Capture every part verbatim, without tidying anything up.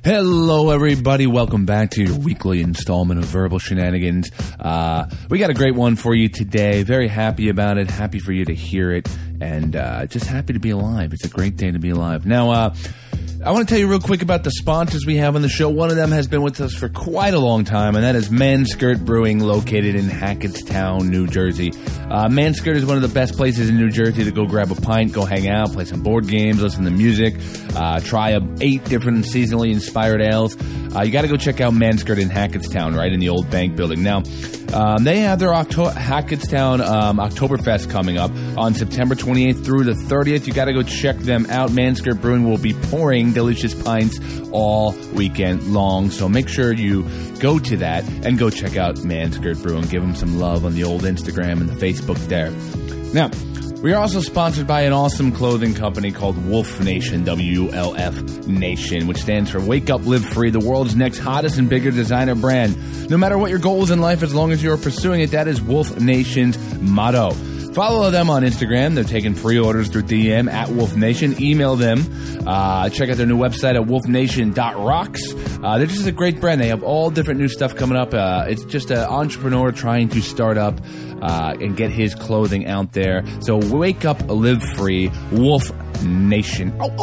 Hello, everybody. Welcome back to your weekly installment of Verbal Shenanigans. Uh, we got a great one for you today. Very happy about it. Happy for you to hear it. And uh, just happy to be alive. It's a great day to be alive. Now, uh, I want to tell you real quick about the sponsors we have on the show. One of them has been with us for quite a long time, and that is Manskirt Brewing, located in Hackettstown, New Jersey. Uh, Manskirt is one of the best places in New Jersey to go grab a pint, go hang out, play some board games, listen to music, uh, try a, eight different seasonally inspired ales. Uh, you got to go check out Manskirt in Hackettstown, right in the old bank building. Now, um, they have their Octo- Hackettstown um, Oktoberfest coming up on September twenty-eighth through the thirtieth. You got to go check them out. Manskirt Brewing will be pouring delicious pints all weekend long, so make sure you go to that and go check out Manskirt Brewing. Give them some love on the old Instagram and the Facebook there. Now, we are also sponsored by an awesome clothing company called Wolf Nation, W U L F Nation, which stands for Wake Up, Live Free, the world's next hottest and bigger designer brand. No matter what your goals in life, as long as you're pursuing it, that is Wolf Nation's motto. Follow them on Instagram. They're taking pre-orders through D M at Wolf Nation. Email them. Uh, check out their new website at wolf nation dot rocks. Uh, they're just a great brand. They have all different new stuff coming up. Uh, it's just an entrepreneur trying to start up uh, and get his clothing out there. So wake up, live free, Wolf Nation. Oh,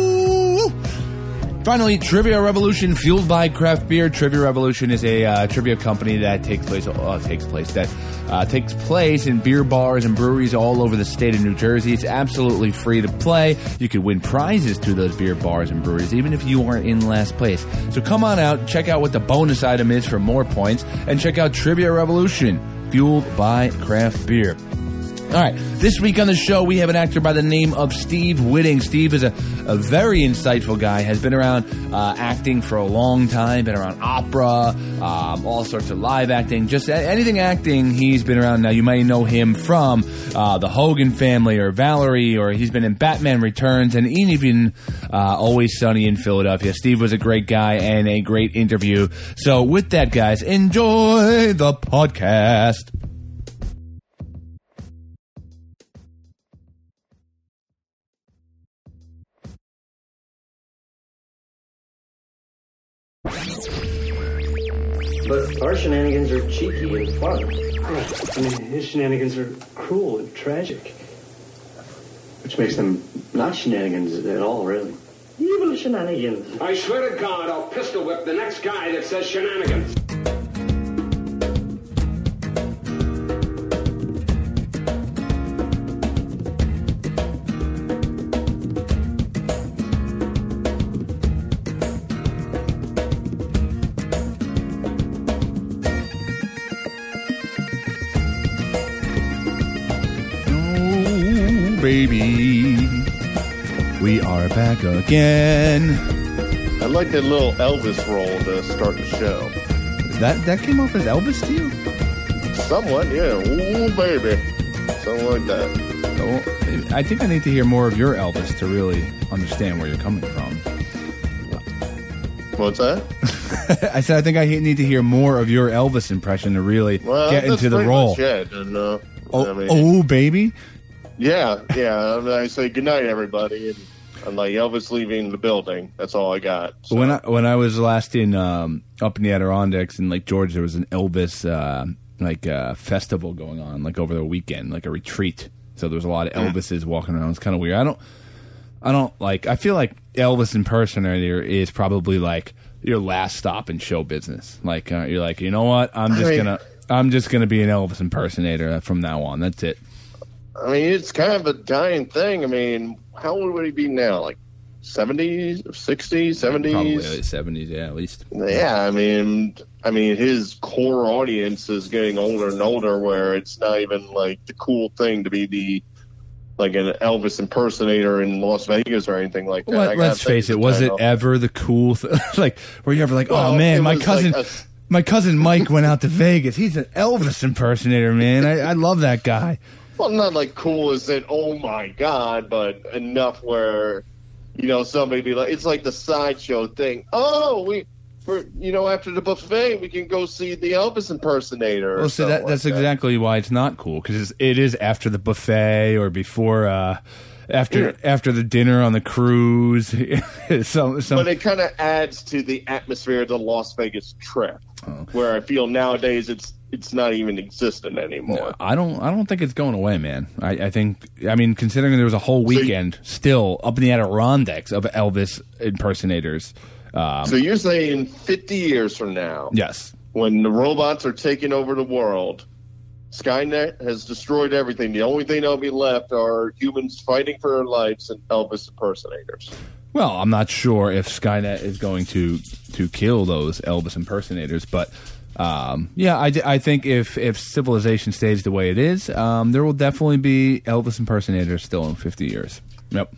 oh. Finally, Trivia Revolution, fueled by craft beer. Trivia Revolution is a uh, trivia company that takes place, uh, takes place that uh, takes place in beer bars and breweries all over the state of New Jersey. It's absolutely free to play. You can win prizes to those beer bars and breweries, even if you aren't in last place. So come on out, check out what the bonus item is for more points, and check out Trivia Revolution, fueled by craft beer. All right, this week on the show, we have an actor by the name of Steve Whitting. Steve is a, a very insightful guy, has been around uh, acting for a long time, been around opera, um, all sorts of live acting, just anything acting, he's been around. Now, you might know him from uh, The Hogan Family or Valerie, or he's been in Batman Returns, and even uh, Always Sunny in Philadelphia. Steve was a great guy and a great interview. So with that, guys, enjoy the podcast. But our shenanigans are cheeky and fun. Right. I mean, his shenanigans are cruel and tragic. Which makes them not shenanigans at all, really. Evil shenanigans. I swear to God, I'll pistol whip the next guy that says shenanigans. Baby, we are back again. I like that little Elvis roll to start the show. That that came off as Elvis to you? Somewhat, yeah. Ooh, baby. Something like that. Oh, I think I need to hear more of your Elvis to really understand where you're coming from. What's that? I said I think I need to hear more of your Elvis impression to really well, get into the role. It, and, uh, oh, I mean, oh, baby. Yeah, yeah. I, mean, I say goodnight, everybody, and I'm like Elvis leaving the building. That's all I got. So. When I when I was last in um, up in the Adirondacks in Lake George, there was an Elvis uh, like uh, festival going on, like over the weekend, like a retreat. So there was a lot of Elvises walking around. It's kind of weird. I don't, I don't like. I feel like Elvis impersonator is probably like your last stop in show business. Like uh, you're like, you know what? I'm just I mean, gonna I'm just gonna be an Elvis impersonator from now on. That's it. I mean, it's kind of a dying thing. I mean, how old would he be now? Like seventies, sixties, seventies? Probably seventies, yeah, at least. Yeah, I mean, I mean, his core audience is getting older and older, where it's not even like the cool thing to be the like an Elvis impersonator in Las Vegas or anything like that. Well, let's face it, was it of... ever the cool thing? Like, were you ever like, well, oh man, my cousin, like a... my cousin Mike went out to Vegas. He's an Elvis impersonator, man. I, I love that guy. Well, not like cool as in, oh my God, but enough where, you know, somebody be like, it's like the sideshow thing. Oh, we, for you know, after the buffet, we can go see the Elvis impersonator. Well, so that, that's like that. exactly why it's not cool, because it is after the buffet or before uh, after Yeah. after the dinner on the cruise. some, some, But it kind of adds to the atmosphere of the Las Vegas trip, Oh. where I feel nowadays it's it's not even existent anymore. I don't. I don't think it's going away, man. I, I think. I mean, considering there was a whole weekend still up in the Adirondacks of Elvis impersonators. Um, So you're saying fifty years from now, yes. when the robots are taking over the world, Skynet has destroyed everything. The only thing that'll be left are humans fighting for their lives and Elvis impersonators. Well, I'm not sure if Skynet is going to to kill those Elvis impersonators, but um, yeah, I, I think if if civilization stays the way it is, um, there will definitely be Elvis impersonators still in fifty years. Yep.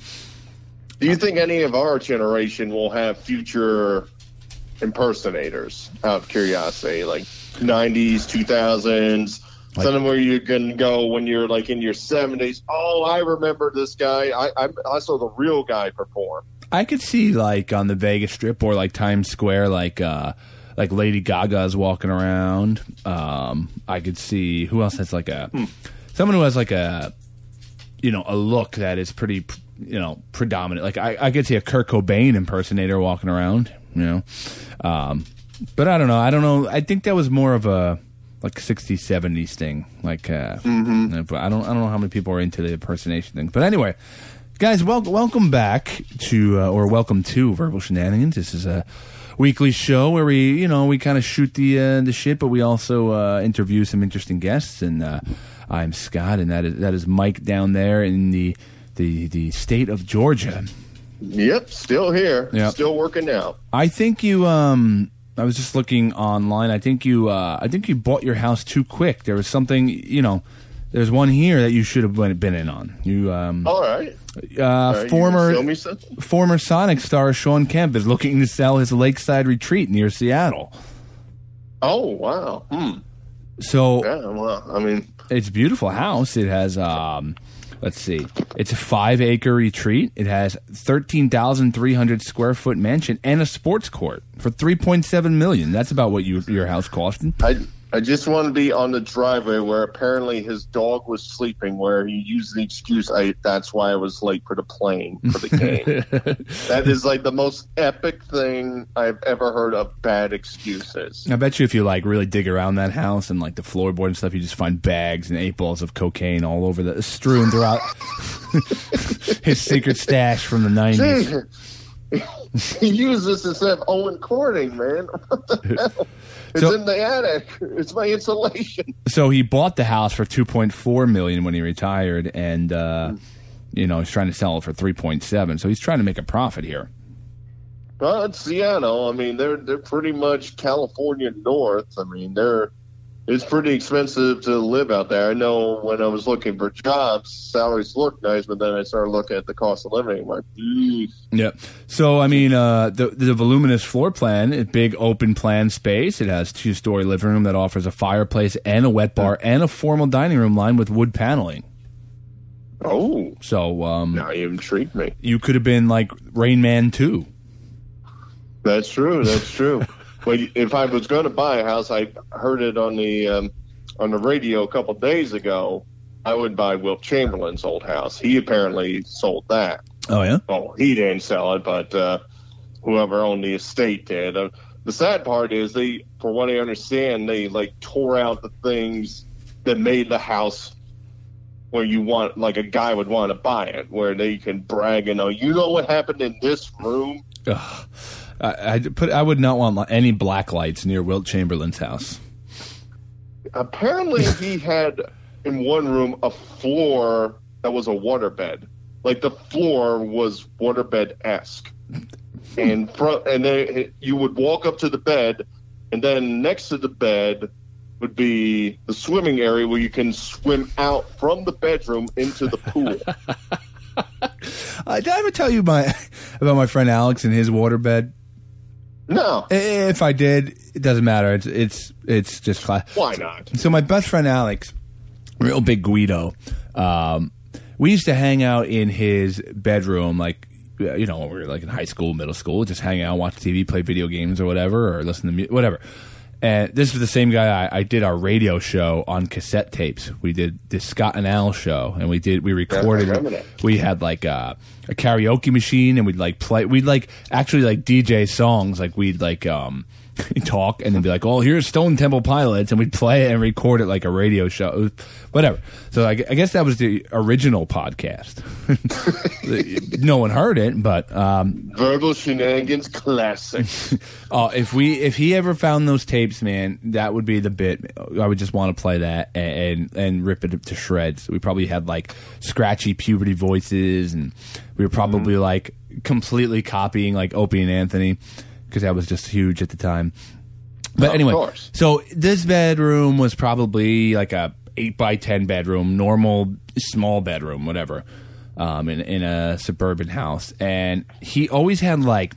Do you think any of our generation will have future impersonators, out of curiosity, like nineties, two thousands, Like- something where you can go when you're like in your seventies? Oh, I remember this guy. I, I, I saw the real guy perform. I could see like on the Vegas Strip or like Times Square, like uh, like Lady Gaga's walking around. Um, I could see who else has like a Hmm. someone who has like a you know a look that is pretty you know predominant. Like I, I could see a Kurt Cobain impersonator walking around. You know, um, but I don't know. I don't know. I think that was more of a like sixties, seventies thing. Like, uh, Mm-hmm. but I don't I don't know how many people are into the impersonation thing. But anyway. Guys, wel- welcome back to, uh, or welcome to Verbal Shenanigans. This is a weekly show where we, you know, we kind of shoot the uh, the shit, but we also uh, interview some interesting guests. And uh, I'm Scott, and that is that is Mike down there in the the, the state of Georgia. Yep, still here, Yep. still working out. I think you. Um, I was just looking online. I think you. Uh, I think you bought your house too quick. There was something, you know. There's one here that you should have been been in on. You. Um, All right. Uh, All right, you former show me something? former Sonic star Sean Kemp is looking to sell his lakeside retreat near Seattle. Oh, wow. Hmm. So Yeah, well, I mean, it's a beautiful house. It has, um, let's see, it's a five acre retreat. It has thirteen thousand three hundred square foot mansion and a sports court for three point seven million. That's about what you, your house costed. I I just want to be on the driveway where apparently his dog was sleeping, where he used the excuse, I that's why I was late for the plane, for the game. That is like the most epic thing I've ever heard of bad excuses. I bet you if you like really dig around that house and like the floorboard and stuff, you just find bags and eight balls of cocaine all over the strewn throughout his secret stash from the nineties. He used this instead of Owen Corning, man. What the hell? It's So- in the attic. It's my insulation. So he bought the house for two point four million when he retired, and uh, you know he's trying to sell it for three point seven. So he's trying to make a profit here. Well, it's Seattle. I mean, they're they're pretty much California North. I mean, they're it's pretty expensive to live out there. I know when I was looking for jobs, salaries looked nice, but then I started looking at the cost of living. I'm like, "Eesh." Yeah. So I mean, uh, the the voluminous floor plan, a big open plan space. It has two story living room that offers a fireplace and a wet bar and a formal dining room lined with wood paneling. Oh, So um, now you intrigued me. you could have been like Rain Man two. That's true. That's true. But if I was going to buy a house, I heard it on the um, on the radio a couple days ago. I would buy Wilt Chamberlain's old house. He apparently sold that. Oh yeah. Well, he didn't sell it, but uh, whoever owned the estate did. Uh, the sad part is they, for what I understand, they like tore out the things that made the house where you want, like a guy would want to buy it, where they can brag and know, you know what happened in this room? Ugh. I, I put. I would not want any black lights near Wilt Chamberlain's house. Apparently, he had in one room a floor that was a waterbed. Like the floor was waterbed-esque. And fro- and then you would walk up to the bed, and then next to the bed would be the swimming area where you can swim out from the bedroom into the pool. Uh, did I ever tell you my about my friend Alex and his waterbed? No, If I did, it doesn't matter. It's it's it's just class. why not? So my best friend Alex, real big Guido, um, we used to hang out in his bedroom, like you know, when we were like in high school, middle school, just hang out, watch T V, play video games or whatever, or listen to music, whatever. And this was the same guy I, I did our radio show on cassette tapes. We did the Scott and Al show, and we did we recorded. Yeah, I remember that. We had like a, a karaoke machine, and we'd like play. We'd like actually like D J songs. Like we'd like um talk, and then be like, "Oh, here's Stone Temple Pilots," and we'd play it and record it like a radio show. It was, whatever. So I, I guess that was the original podcast. No one heard it, but um, Verbal Shenanigans classic. oh, if we if he ever found those tapes, man, that would be the bit. I would just want to play that and, and and rip it to shreds. We probably had like scratchy puberty voices, and we were probably mm-hmm. like completely copying like Opie and Anthony, because that was just huge at the time. But oh, anyway, so this bedroom was probably like a eight by ten bedroom, normal small bedroom, whatever, um, in in a suburban house, and he always had like,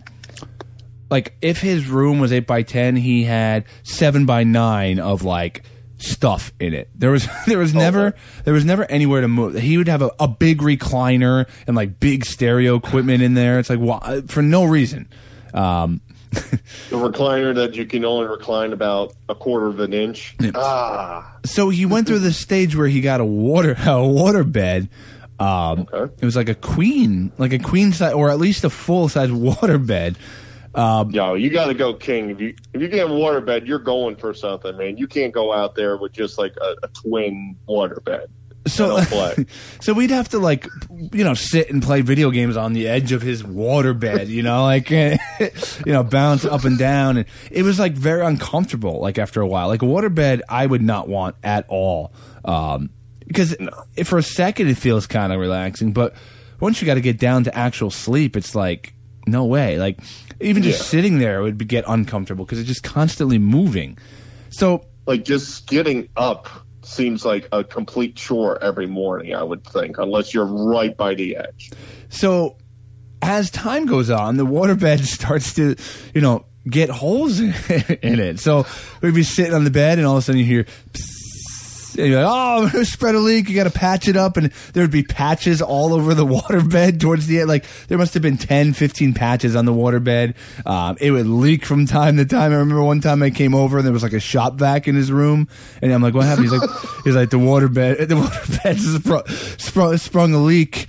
like if his room was eight by ten, he had seven by nine of like stuff in it. There was there was never okay. there was never anywhere to move. He would have a, a big recliner and like big stereo equipment in there. It's like why, for no reason. Um, The recliner that you can only recline about a quarter of an inch. Yeah. Ah. So he went through the stage where he got a water a water bed. Um, Okay. It was like a queen, like a queen size, or at least a full size water bed. Um, Yo, you got to go king. If you if you get a waterbed, you're going for something, man. You can't go out there with just like a, a twin waterbed. So, play. so we'd have to like, you know, sit and play video games on the edge of his waterbed, you know, like, you know, bounce up and down, and it was like very uncomfortable. Like after a while, like a waterbed, I would not want at all, um, because No. if for a second it feels kind of relaxing, but once you got to get down to actual sleep, it's like no way. Like even just Yeah. sitting there would be, get uncomfortable because it's just constantly moving. So Like just getting up seems like a complete chore every morning, I would think, unless you're right by the edge. So as time goes on, the waterbed starts to, you know, get holes in it. So we'd be sitting on the bed, and all of a sudden you hear, psst, and you're like, oh, I'm going to spread a leak. You got to patch it up. And there would be patches all over the waterbed towards the end. Like there must have been ten, fifteen patches on the waterbed. Um, it would leak from time to time. I remember one time I came over and there was like a shop vac in his room. And I'm like, what happened? He's like, he's like, the waterbed, the waterbed sprung, sprung, sprung a leak.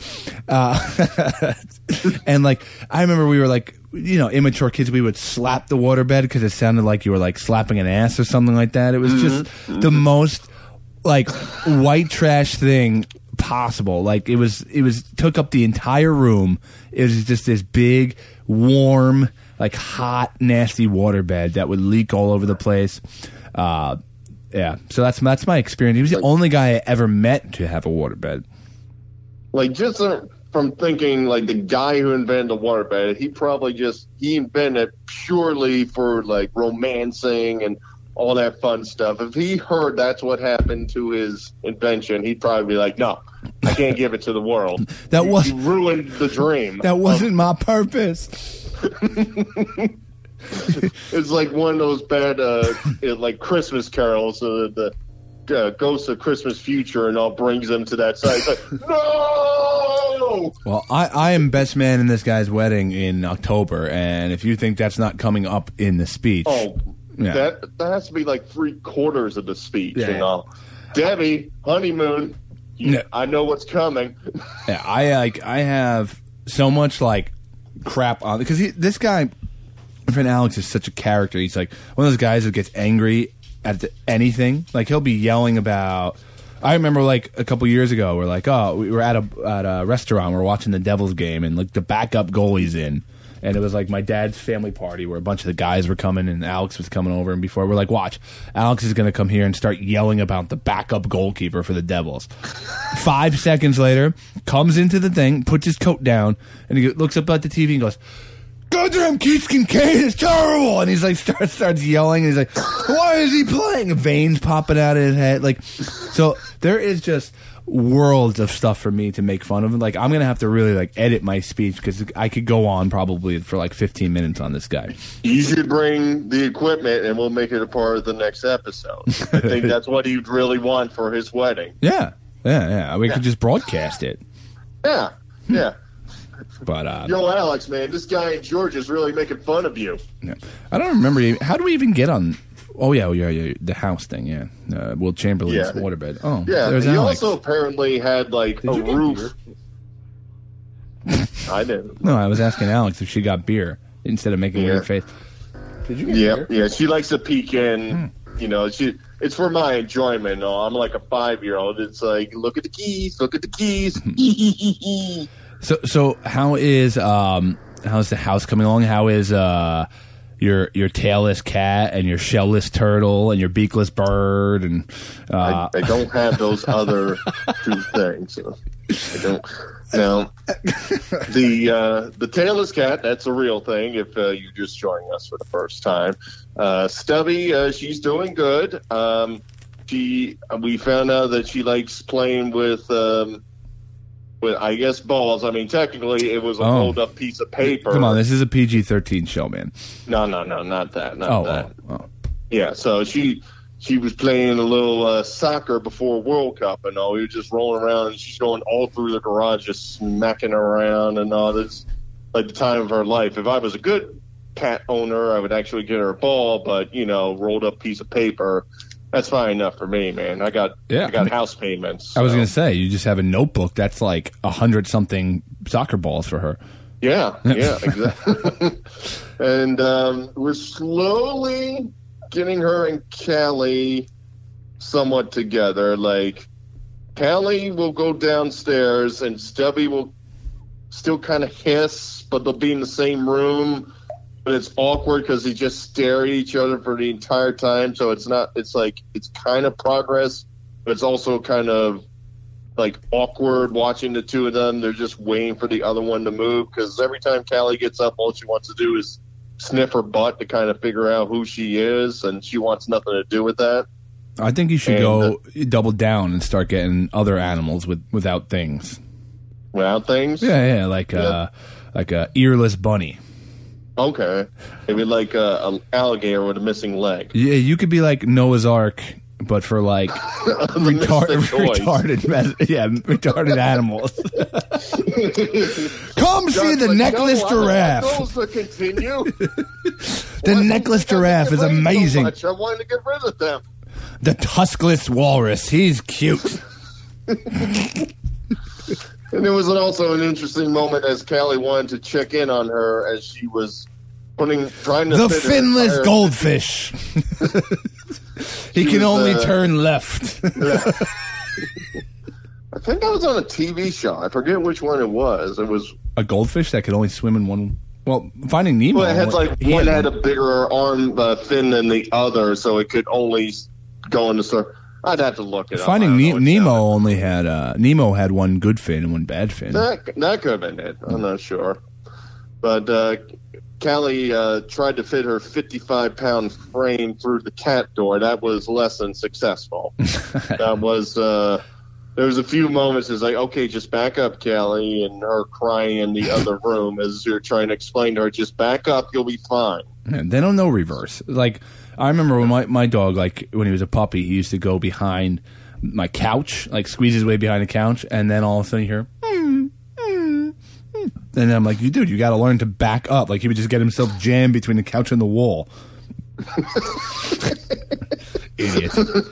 Uh, and like, I remember we were like, you know, immature kids, we would slap the waterbed because it sounded like you were like slapping an ass or something like that. It was just mm-hmm. the most like white trash thing possible. Like it was, it was took up the entire room. It was just this big, warm, like hot, nasty waterbed that would leak all over the place. Uh, yeah, so that's that's my experience. He was the only guy I ever met to have a waterbed. Like just uh, from thinking, like the guy who invented the waterbed, he probably just he invented it purely for like romancing and all that fun stuff. If he heard that's what happened to his invention, he'd probably be like, no, I can't give it to the world. That you, was you ruined the dream. That wasn't um, my purpose. It's like one of those bad uh, like Christmas carols, uh, the uh, Ghost of Christmas Future and all brings them to that side. It's like, no! Well, I, I am best man in this guy's wedding in October, and if you think that's not coming up in the speech... Oh, yeah. that that has to be like three quarters of the speech, yeah. you know. Debbie, honeymoon, you, yeah. I know what's coming. Yeah, I like I have so much like crap on because this guy, my friend Alex, is such a character. He's like one of those guys who gets angry at the, anything. Like he'll be yelling about. I remember like a couple years ago, we're like, oh, we were at a at a restaurant, we we're watching the Devils game, and like the backup goalie's in. And it was like my dad's family party where a bunch of the guys were coming and Alex was coming over. And before we're like, watch, Alex is going to come here and start yelling about the backup goalkeeper for the Devils. Five seconds later, comes into the thing, puts his coat down, and he looks up at the T V and goes, goddamn Keith Kincaid is terrible. And he's like, starts, starts yelling. And he's like, why is he playing? Veins popping out of his head. Like, so there is just worlds of stuff for me to make fun of. Like I'm gonna have to really like edit my speech because I could go on probably for like fifteen minutes on this guy. You should bring the equipment and we'll make it a part of the next episode. I think that's what he'd really want for his wedding. Yeah, yeah, yeah. We yeah. could just broadcast it. Yeah, yeah. But uh, yo, Alex, man, this guy in Georgia is really making fun of you. Yeah. I don't remember. How do we even get on Oh yeah, oh, yeah, yeah, the house thing. Yeah, uh, Will Chamberlain's Yeah. waterbed. Oh, Yeah, there's he Alex. also apparently had like Did a you get roof. I didn't. No, I was asking Alex if she got beer instead of making a Yeah. weird face. Did you get Yeah, beer? yeah. She likes to peek in. Hmm. You know, she. It's for my enjoyment. No, I'm like a five year old. It's like, look at the keys. Look at the keys. So, so how is um how's the house coming along? How is uh your your tailless cat and your shellless turtle and your beakless bird and uh, I, I don't have those other two things. I don't. Now, the uh, the tailless cat, that's a real thing. If uh, you're just joining us for the first time, uh, Stubby, uh, she's doing good. Um, she we found out that she likes playing with. Um, with, I guess, balls. I mean, technically, it was a Oh. rolled up piece of paper. Come on, this is a P G thirteen show, man. No, no, no, not that. Not Oh, that. oh, oh. Yeah, so she she was playing a little uh, soccer before World Cup and all. We were just rolling around, and she's going all through the garage, just smacking around and all. This like the time of her life. If I was a good cat owner, I would actually get her a ball, but you know, rolled up piece of paper. That's fine enough for me, man. I got Yeah, I got I mean- house payments. I was so. gonna say you just have a notebook that's like a hundred something soccer balls for her. Yeah, yeah, exactly. And um, we're slowly getting her and Callie somewhat together. Like, Callie will go downstairs and Stubby will still kind of hiss, but they'll be in the same room. But it's awkward because they just stare at each other for the entire time. So it's not, it's like, it's kind of progress, but it's also kind of like awkward watching the two of them. They're just waiting for the other one to move because every time Callie gets up, all she wants to do is sniff her butt to kind of figure out who she is, and she wants nothing to do with that. I think you should And, go double down and start getting other animals with without things. Without things? Yeah, yeah, like Yeah. uh like a earless bunny. Okay. Maybe like uh, an alligator with a missing leg. Yeah, you could be like Noah's Ark, but for like retard- Mystic toys. retarded, mes- yeah, retarded animals. Come see John's the like, necklace no, giraffe. I want those to continue. The necklace giraffe is amazing. So I wanted to get rid of them. The tuskless walrus, he's cute. And there was also an interesting moment as Callie wanted to check in on her as she was putting trying to The fit her finless entire- goldfish. He can was, only uh, turn left. I think that was on a T V show. I forget which one it was. It was A goldfish that could only swim in one. Well, Finding Nemo. well, it had like he one had had a bigger arm uh, fin than the other, so it could only go in the store. I'd have to look it up. I Finding don't know ne- what Nemo channel. only had uh, Nemo had one good fin and one bad fin. That that could have been it. I'm not sure. But uh, Callie uh, tried to fit her fifty-five pound frame through the cat door. That was less than successful. That was. Uh, there was a few moments. It's like, okay, just back up, Callie, and her crying in the other room as you're trying to explain to her, just back up, you'll be fine. Man, they don't know reverse. Like I remember when my, my dog, like when he was a puppy, he used to go behind my couch, like squeeze his way behind the couch, and then all of a sudden you hear, mm, mm, mm. And I'm like, you dude, you got to learn to back up. Like he would just get himself jammed between the couch and the wall. Idiot.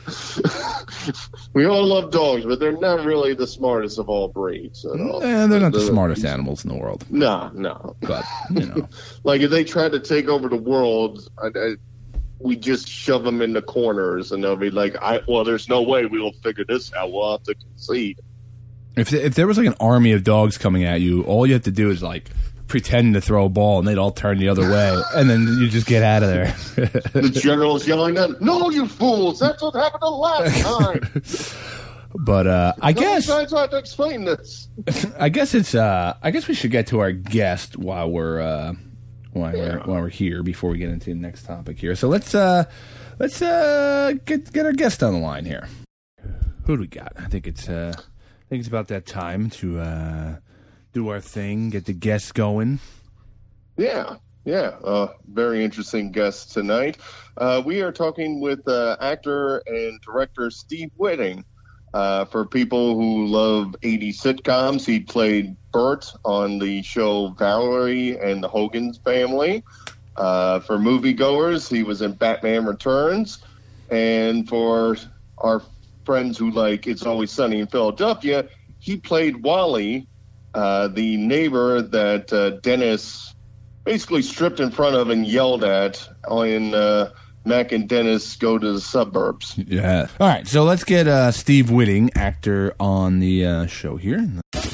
We all love dogs, but they're not really the smartest of all breeds at all. Eh, they're not the smartest animals in the world, No, no. but you know. Like if they try to take over the world, I, I, we just shove them in the corners, and they'll be like, "I well, there's no way we'll figure this out. We'll have to concede." If if there was like an army of dogs coming at you, all you have to do is like pretend to throw a ball, and they'd all turn the other way, and then you just get out of there. The general's yelling at them, "No, you fools! That's what happened the last time." But uh, I guess I tried to explain this. I guess it's uh, I guess we should get to our guest while we're uh, while we're while we're here before we get into the next topic here. So let's uh, let's uh, get get our guest on the line here. Who do we got? I think it's uh, I think it's about that time to uh, do our thing, get the guests going. Yeah, yeah. Uh, very interesting guest tonight. Uh, we are talking with uh, actor and director Steve Whiting. Uh, for people who love eighties sitcoms, he played Bert on the show Valerie and the Hogan's Family. Uh, for moviegoers, he was in Batman Returns. And for our friends who like It's Always Sunny in Philadelphia, he played Wally, uh, the neighbor that uh, Dennis basically stripped in front of and yelled at in uh, Mac and Dennis Go to the Suburbs. Yeah. All right, so let's get uh, Steve Whitting, actor, on the uh, show here.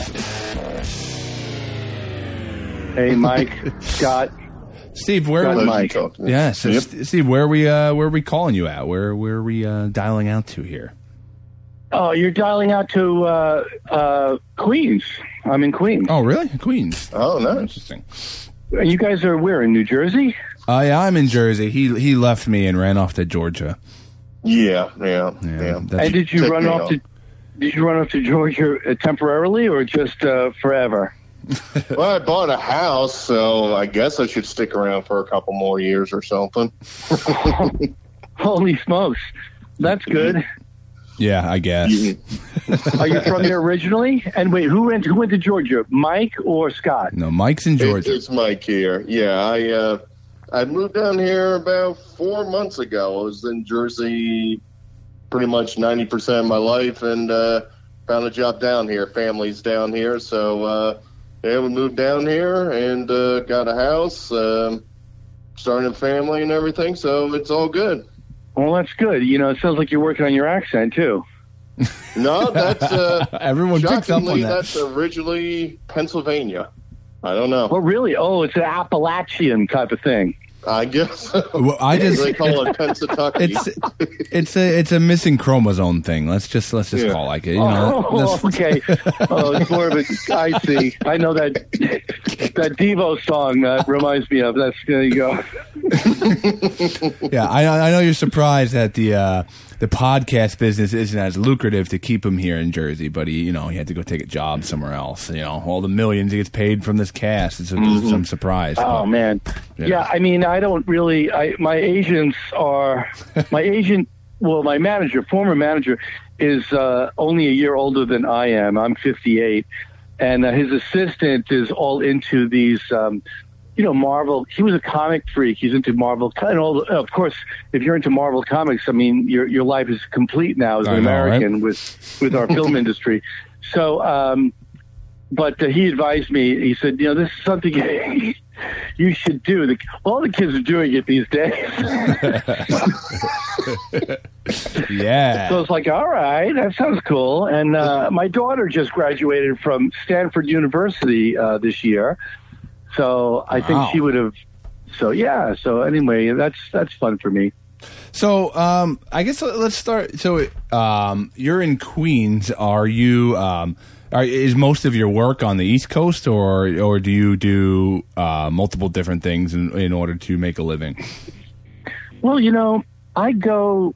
Hey, Mike, Scott. Steve, where? Scott, Mike. Yeah, so Yep. St- Steve, where are we? Uh, where are we calling you at? Where where are we uh, dialing out to here? Oh, you're dialing out to uh, uh, Queens. I'm in Queens. Oh, really? Queens. Oh, nice. Interesting. And you guys are where, in New Jersey? Uh, yeah, I'm in Jersey. He he left me and ran off to Georgia. Yeah, yeah, Yeah, yeah. that's- And did you Check run me off out. to did you run off to Georgia uh, temporarily or just uh, forever? Well, I bought a house, so I guess I should stick around for a couple more years or something. Holy smokes, that's good. Yeah, I guess. Are you from there originally? And wait, who went who went to Georgia, Mike or Scott? No, Mike's in It, Georgia. it's Mike here. Yeah, I uh, I moved down here about four months ago. I was in Jersey pretty much ninety percent of my life, and uh, found a job down here. Family's down here, so uh, yeah, we moved down here and uh, got a house, um, started a family and everything. So it's all good. Well, that's good. You know, it sounds like you're working on your accent too. No, that's uh, Everyone picks up shockingly, on that. that's originally Pennsylvania. I don't know. Oh, really? Oh, it's an Appalachian type of thing. I guess Well, I just they call it Pennsatucky. it's it's a it's a missing chromosome thing. Let's just let's just Yeah. call it like it. You know, Oh, That's- okay. Oh, it's more of a. I see. I know that that Devo song that reminds me of. That's there you go. Yeah, I I know you're surprised that the uh, the podcast business isn't as lucrative to keep him here in Jersey, but he you know he had to go take a job somewhere else. You know, all the millions he gets paid from this cast. It's mm-hmm. some surprise. Oh man. Yeah. Yeah. I mean, I don't really. I my agents are my agent. Well, my manager, former manager, is uh, only a year older than I am. I'm fifty-eight, and uh, his assistant is all into these. Um, You know, Marvel. He was a comic freak. He's into Marvel, and all. The, of course, if you're into Marvel comics, I mean, your your life is complete now as an I know, American right? with with our film industry. So, um, but uh, he advised me. He said, you know, this is something you should do. The, all the kids are doing it these days. Yeah. So it's like, all right, that sounds cool. And uh, my daughter just graduated from Stanford University uh, this year. So I think Wow. she would have. So yeah. So anyway, that's that's fun for me. So, um, I guess let's start. So, um, you're in Queens. Are you? Um, are, is most of your work on the East Coast, or or do you do uh, multiple different things in, in order to make a living? Well, you know, I go.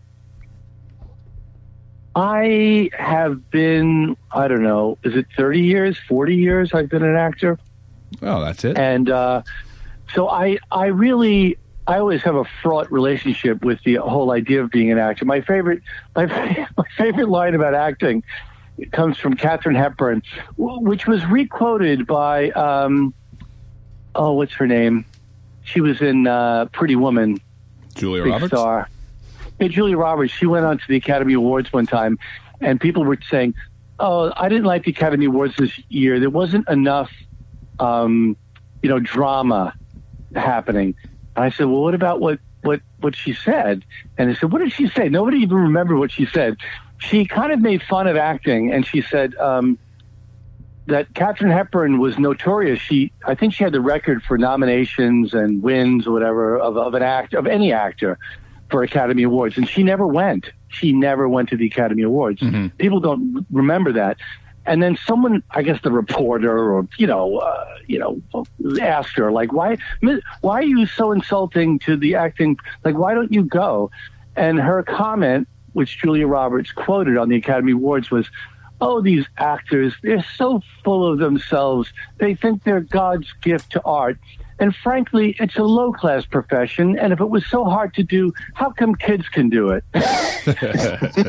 I have been. I don't know. Is it thirty years? Forty years? I've been an actor. Oh, that's it. And uh, so I, I really, I always have a fraught relationship with the whole idea of being an actor. My favorite, my, my favorite line about acting comes from Katharine Hepburn, which was requoted by, um, oh, what's her name? She was in uh, Pretty Woman. Julia Big Roberts. star. Yeah, Julia Roberts. She went on to the Academy Awards one time, and people were saying, "Oh, I didn't like the Academy Awards this year. There wasn't enough." Um, you know, drama happening. And I said, well, what about what, what, what she said? And I said, what did she say? Nobody even remembered what she said. She kind of made fun of acting, and she said um, that Katharine Hepburn was notorious. She, I think she had the record for nominations and wins or whatever of, of an act, of any actor for Academy Awards. And she never went. She never went to the Academy Awards. Mm-hmm. People don't remember that. And then someone, I guess the reporter or, you know, uh, you know, asked her, like, why, why are you so insulting to the acting? Like, why don't you go? And her comment, which Julia Roberts quoted on the Academy Awards, was, oh, these actors, they're so full of themselves. They think they're God's gift to art. And frankly, it's a low-class profession. And if it was so hard to do, how come kids can do it?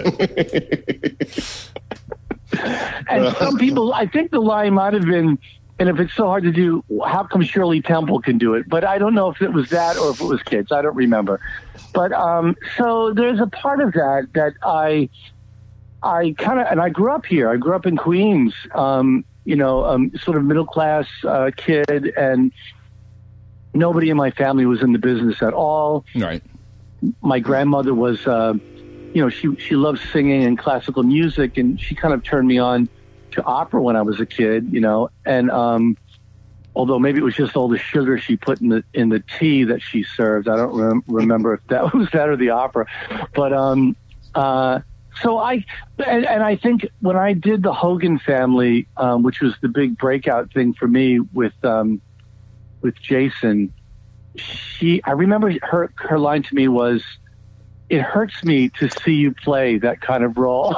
And some people, I think the line might have been, and if it's so hard to do, how come Shirley Temple can do it? But I don't know if it was that or if it was kids. I don't remember. But um, so there's a part of that that I, I kind of, and I grew up here. I grew up in Queens, um, you know, um, sort of middle class uh, kid, and nobody in my family was in the business at all. Right. My grandmother was, uh, you know, she she loved singing and classical music, and she kind of turned me on to opera when I was a kid, you know, and um, although maybe it was just all the sugar she put in the in the tea that she served. I don't rem- remember if that was that or the opera, but um, uh, so I and, and I think when I did the Hogan Family, um, which was the big breakout thing for me with um, with Jason, she I remember her her line to me was, "It hurts me to see you play that kind of role."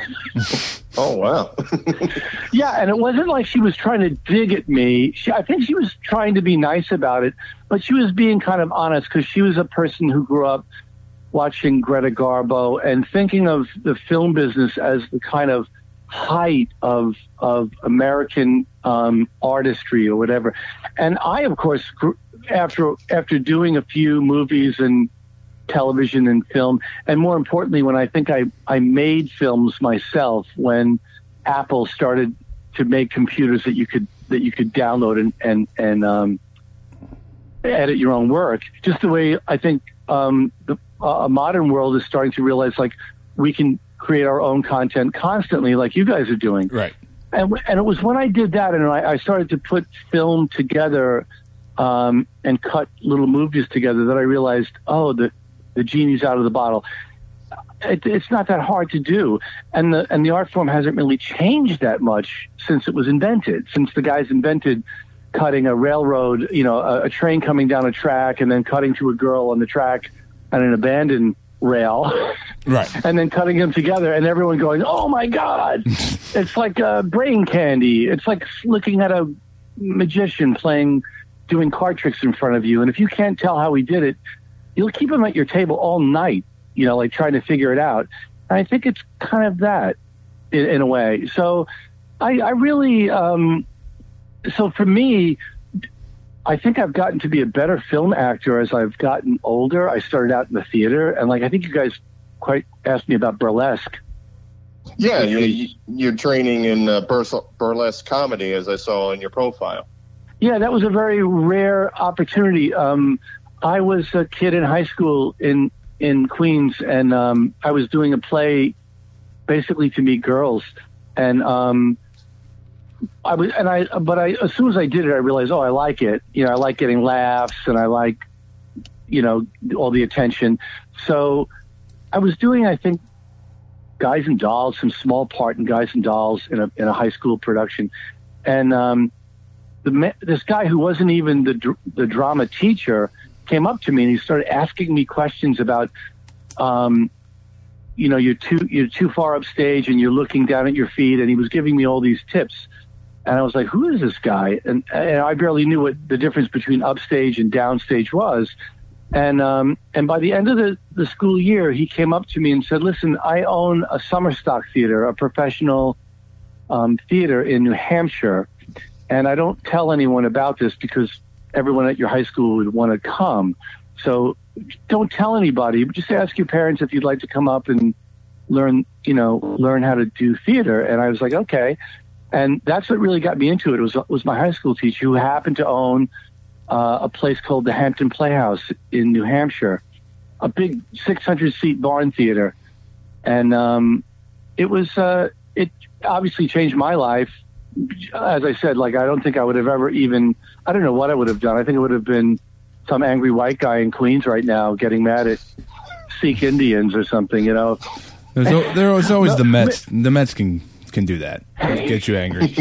Oh, wow. Yeah, and it wasn't like she was trying to dig at me. She, I think she was trying to be nice about it, but she was being kind of honest because she was a person who grew up watching Greta Garbo and thinking of the film business as the kind of height of of American um, artistry or whatever. And I, of course, after after doing a few movies and television and film, and more importantly, when I think I, I made films myself, when Apple started to make computers that you could that you could download and and and um, edit your own work, just the way I think um, the uh, a modern world is starting to realize, like, we can create our own content constantly, like you guys are doing. Right. And and it was when I did that, and I, I started to put film together um, and cut little movies together, that I realized, oh, the the genie's out of the bottle. It, it's not that hard to do, and the and the art form hasn't really changed that much since it was invented. Since the guys invented cutting a railroad, you know, a, a train coming down a track, and then cutting to a girl on the track on an abandoned rail, right, and then cutting them together, and everyone going, "Oh my God!" It's like uh, brain candy. It's like looking at a magician playing, doing card tricks in front of you, and if you can't tell how he did it, you'll keep him at your table all night, you know, like trying to figure it out. And I think it's kind of that in, in a way. So I, I really, um, so for me, I think I've gotten to be a better film actor as I've gotten older. I started out in the theater, and like, I think you guys quite asked me about burlesque. Yeah, you, you're training in uh, burlesque comedy, as I saw in your profile. Yeah, that was a very rare opportunity. Um, I was a kid in high school in, in Queens, and um, I was doing a play basically to meet girls. And um, I was, and I, but I, as soon as I did it, I realized, oh, I like it. You know, I like getting laughs, and I like, you know, all the attention. So I was doing, I think, Guys and Dolls, some small part in Guys and Dolls in a in a high school production, and um, the this guy who wasn't even the the drama teacher came up to me, and he started asking me questions about, um, you know, you're too you're too far upstage, and you're looking down at your feet, and he was giving me all these tips, and I was like, who is this guy? And, and I barely knew what the difference between upstage and downstage was. And um, and by the end of the, the school year, he came up to me and said, listen, I own a summer stock theater, a professional um, theater in New Hampshire, and I don't tell anyone about this because everyone at your high school would want to come. So don't tell anybody, but just ask your parents if you'd like to come up and learn, you know, learn how to do theater. And I was like, okay. And that's what really got me into it. It was, was my high school teacher who happened to own Uh, a place called the Hampton Playhouse in New Hampshire, a big six hundred seat barn theater. And um, it was, uh, it obviously changed my life. As I said, like, I don't think I would have ever even, I don't know what I would have done. I think it would have been some angry white guy in Queens right now getting mad at Sikh Indians or something, you know. There's, o- there was always the Mets. The Mets can, can do that. Get you angry.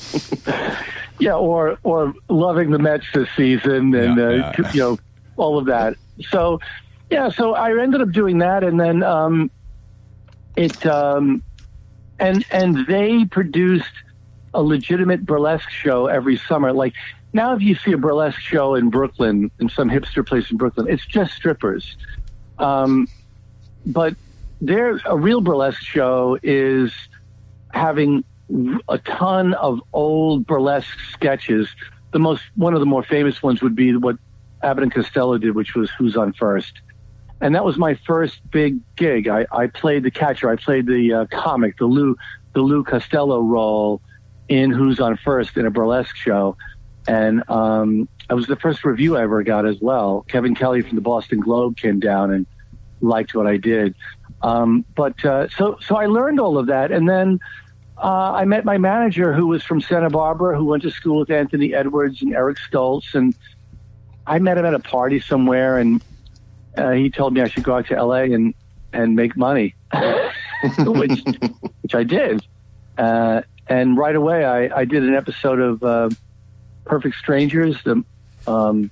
Yeah, or or loving the Mets this season, and yeah, uh, yeah, yeah. you know, all of that. So, yeah, so I ended up doing that, and then um, it um, and and they produced a legitimate burlesque show every summer. Like, now, if you see a burlesque show in Brooklyn, in some hipster place in Brooklyn, it's just strippers. Um, but there, a real burlesque show is having a ton of old burlesque sketches. The most, one of the more famous ones would be what Abbott and Costello did, which was Who's on First. And that was my first big gig. I, I played the catcher. I played the uh, comic, the Lou, the Lou Costello role in Who's on First in a burlesque show. And um, it was the first review I ever got as well. Kevin Kelly from the Boston Globe came down and liked what I did. Um, but uh, so so I learned all of that. And then uh, I met my manager, who was from Santa Barbara, who went to school with Anthony Edwards and Eric Stoltz. And I met him at a party somewhere, and uh, he told me I should go out to L A and, and make money, which which I did. Uh, and right away, I, I did an episode of uh, Perfect Strangers, the, um,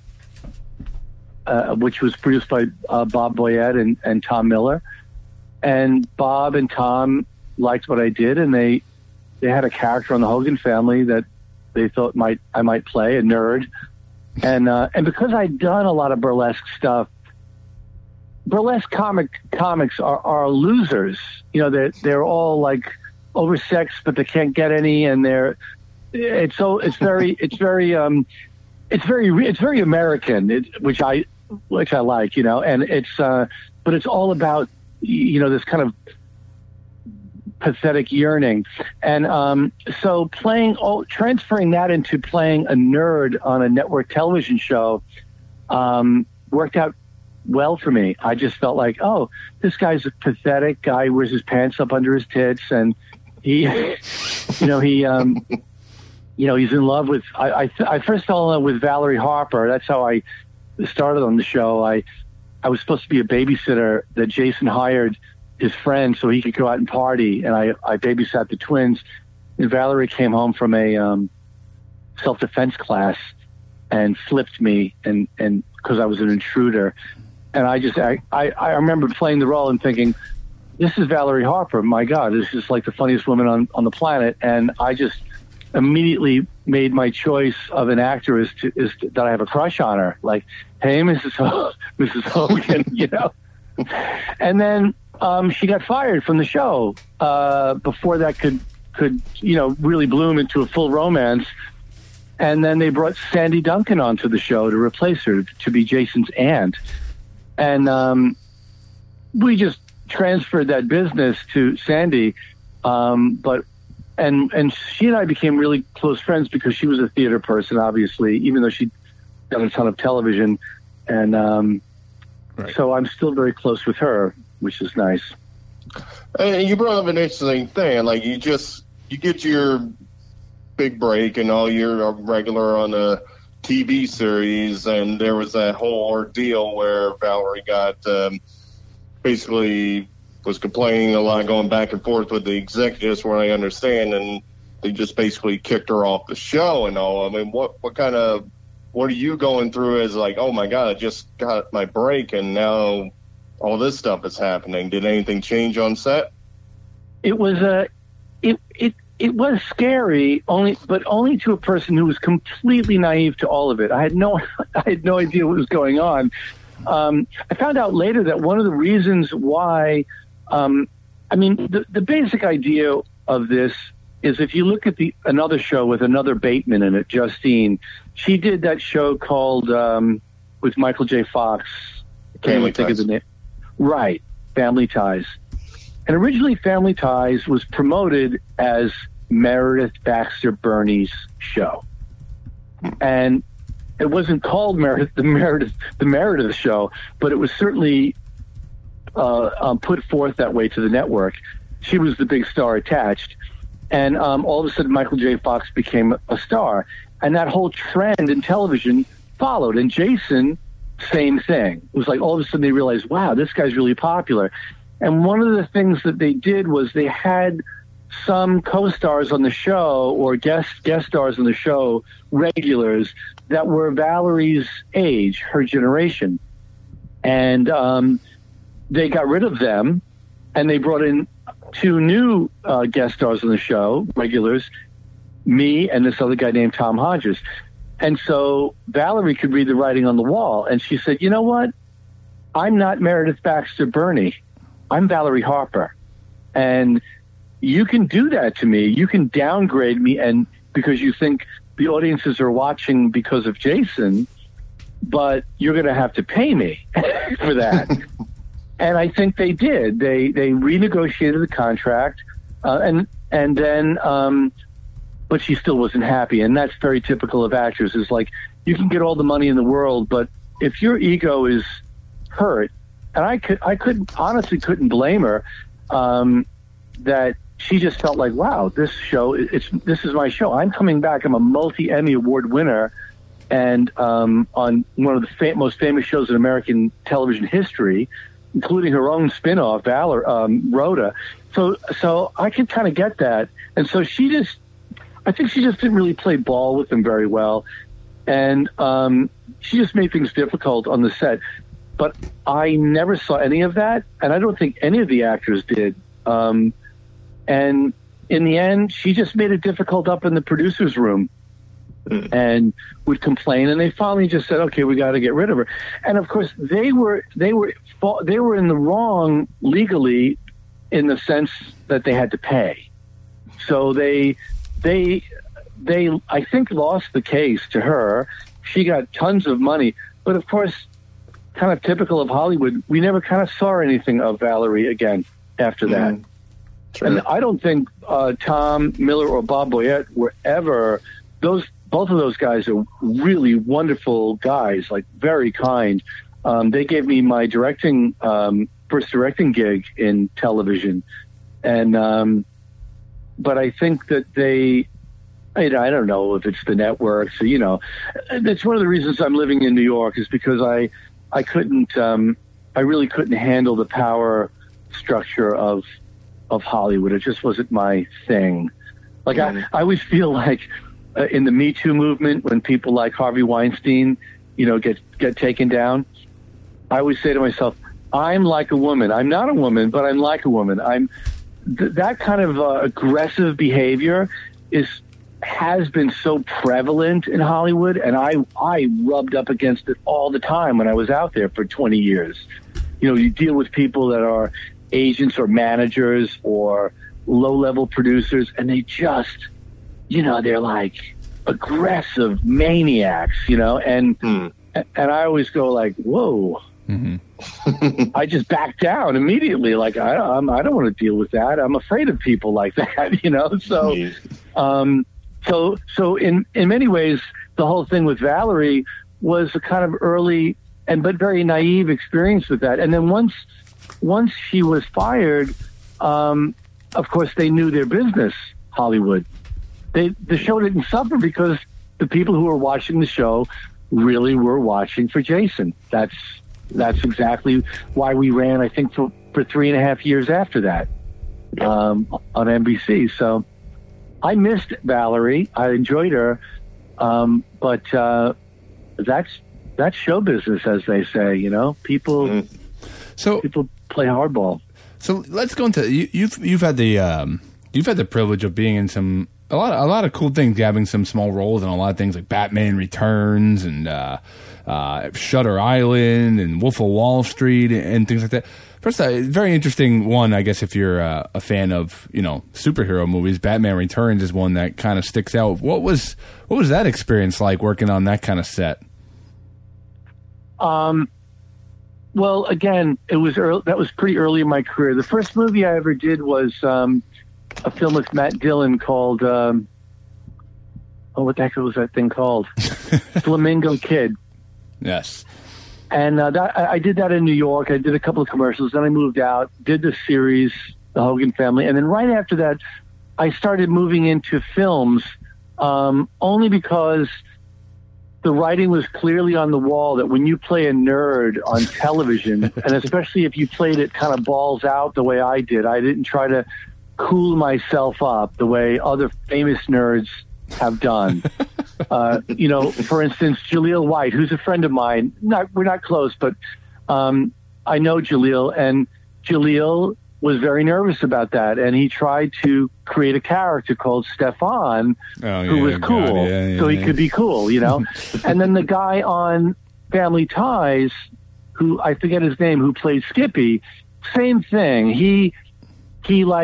uh, which was produced by uh, Bob Boyette and, and Tom Miller. And Bob and Tom liked what I did, and they they had a character on the Hogan Family that they thought might I might play, a nerd. And uh, and because I'd done a lot of burlesque stuff, burlesque comic comics are, are losers. You know, they're they're all like oversexed, but they can't get any, and they're it's so it's very it's very um it's very it's very American, it, which I which I like, you know, and it's uh, but it's all about, you know, this kind of pathetic yearning. And um, so playing, oh, transferring that into playing a nerd on a network television show um, worked out well for me. I just felt like, oh, this guy's a pathetic guy, wears his pants up under his tits, and he, you know, he, um, you know, he's in love with, I, I, I first fell in love with Valerie Harper. That's how I started on the show. I, I was supposed to be a babysitter that Jason hired his friend so he could go out and party, and I, I babysat the twins. And Valerie came home from a um, self-defense class and flipped me, and and because I was an intruder. And I just I, I, I remember playing the role and thinking, this is Valerie Harper. My God, this is like the funniest woman on, on the planet. And I just immediately made my choice of an actor is to, is to, that I have a crush on her. Like, hey, Missus Ho- Missus Hogan, you know. And then um, she got fired from the show uh, before that could could you know really bloom into a full romance. And then they brought Sandy Duncan onto the show to replace her, to be Jason's aunt. And um, we just transferred that business to Sandy, um, but and and she and I became really close friends because she was a theater person, obviously, even though she'd done a ton of television. And um, right. So I'm still very close with her, which is nice. And you brought up an interesting thing. Like, you just, you get your big break and all you're regular on a T V series, and there was that whole ordeal where Valerie got um, basically was complaining a lot, going back and forth with the executives, where I understand, and they just basically kicked her off the show and all. I mean, what what kind of, what are you going through as like, oh my God, I just got my break and now all this stuff is happening? Did anything change on set? It was a, it it it was scary, only but only to a person who was completely naive to all of it. I had no I had no idea what was going on. Um, I found out later that one of the reasons why, um, I mean, the the basic idea of this is, if you look at the another show with another Bateman in it, Justine, she did that show called um, with Michael J. Fox. I can't even think of the name. Right, Family Ties. And originally, Family Ties was promoted as Meredith Baxter Birney's show, and it wasn't called Meredith the Meredith the Meredith show, but it was certainly uh, um, put forth that way to the network. She was the big star attached, and um, all of a sudden, Michael J. Fox became a star, and that whole trend in television followed. And Jason, same thing. It was like all of a sudden they realized, wow, this guy's really popular. And one of the things that they did was they had some co-stars on the show, or guest guest stars on the show, regulars, that were Valerie's age, her generation. And um, they got rid of them, and they brought in two new uh, guest stars on the show, regulars, me and this other guy named Tom Hodges. And so Valerie could read the writing on the wall, and she said, you know what? I'm not Meredith Baxter Birney. I'm Valerie Harper. And you can do that to me. You can downgrade me, and because you think the audiences are watching because of Jason, but you're going to have to pay me for that. And I think they did. They they renegotiated the contract, uh, and and then, um, but she still wasn't happy, and that's very typical of actors. Is like, you can get all the money in the world, but if your ego is hurt, and I could I couldn't honestly couldn't blame her, um, that she just felt like, wow, this show it's this is my show. I'm coming back. I'm a multi Emmy Award winner, and um, on one of the fa- most famous shows in American television history, including her own spin-off, Valor, um, Rhoda. So, so I could kind of get that. And so she just, I think she just didn't really play ball with them very well. And um, she just made things difficult on the set. But I never saw any of that, and I don't think any of the actors did. Um, and in the end, she just made it difficult up in the producer's room. And would complain, and they finally just said, "Okay, we got to get rid of her." And of course, they were they were they were in the wrong legally, in the sense that they had to pay. So they they they I think lost the case to her. She got tons of money, but of course, kind of typical of Hollywood, we never kind of saw anything of Valerie again after that. Mm, and I don't think uh, Tom Miller or Bob Boyette were ever those. Both of those guys are really wonderful guys, like very kind. Um, they gave me my directing, um, first directing gig in television. And, um, but I think that they, I, I don't know if it's the networks, you know, that's one of the reasons I'm living in New York is because I, I couldn't, um, I really couldn't handle the power structure of, of Hollywood. It just wasn't my thing. Like I, I always feel like, Uh, in the Me Too movement, when people like Harvey Weinstein, you know, get get taken down, I always say to myself, I'm like a woman. I'm not a woman, but I'm like a woman. I'm th- that kind of uh, aggressive behavior is has been so prevalent in Hollywood, and I I rubbed up against it all the time when I was out there for twenty years. You know, you deal with people that are agents or managers or low-level producers, and they just, you know, they're like aggressive maniacs, you know, and mm. and I always go like, whoa. Mm-hmm. I just back down immediately. Like, I, I'm, I don't want to deal with that. I'm afraid of people like that, you know? So, um, so, so in, in many ways, the whole thing with Valerie was a kind of early and, but very naive experience with that. And then once, once she was fired, um, of course they knew their business, Hollywood. They, the show didn't suffer because the people who were watching the show really were watching for Jason. That's, That's exactly why we ran, I think, for, for three and a half years after that um, on N B C. So I missed Valerie. I enjoyed her. Um, but uh, that's that's show business, as they say, you know. People mm. so people play hardball. So let's go into you, you've you've had the um, you've had the privilege of being in some a lot a lot of cool things, having some small roles in a lot of things like Batman Returns and uh, uh, Shutter Island and Wolf of Wall Street and things like that. First, a very interesting one, I guess, if you're uh, a fan of, you know, superhero movies. Batman Returns is one that kind of sticks out. What was what was that experience like working on that kind of set? Um. Well, again, it was early, that was pretty early in my career. The first movie I ever did was um, a film with Matt Dillon called, um, oh, what the heck was that thing called? Flamingo Kid. Yes. And uh, that, I, I did that in New York. I did a couple of commercials. Then I moved out, did the series, The Hogan Family. And then right after that, I started moving into films um, only because the writing was clearly on the wall that when you play a nerd on television, and especially if you played it kind of balls out the way I did, I didn't try to cool myself up the way other famous nerds have done. Uh, you know, for instance, Jaleel White, who's a friend of mine. Not we're not close, but um, I know Jaleel, and Jaleel was very nervous about that, and he tried to create a character called Stefan, oh, who yeah, was cool, God, yeah, yeah, so he yeah. could be cool, you know. And then the guy on Family Ties, who I forget his name, who played Skippy, same thing. He he like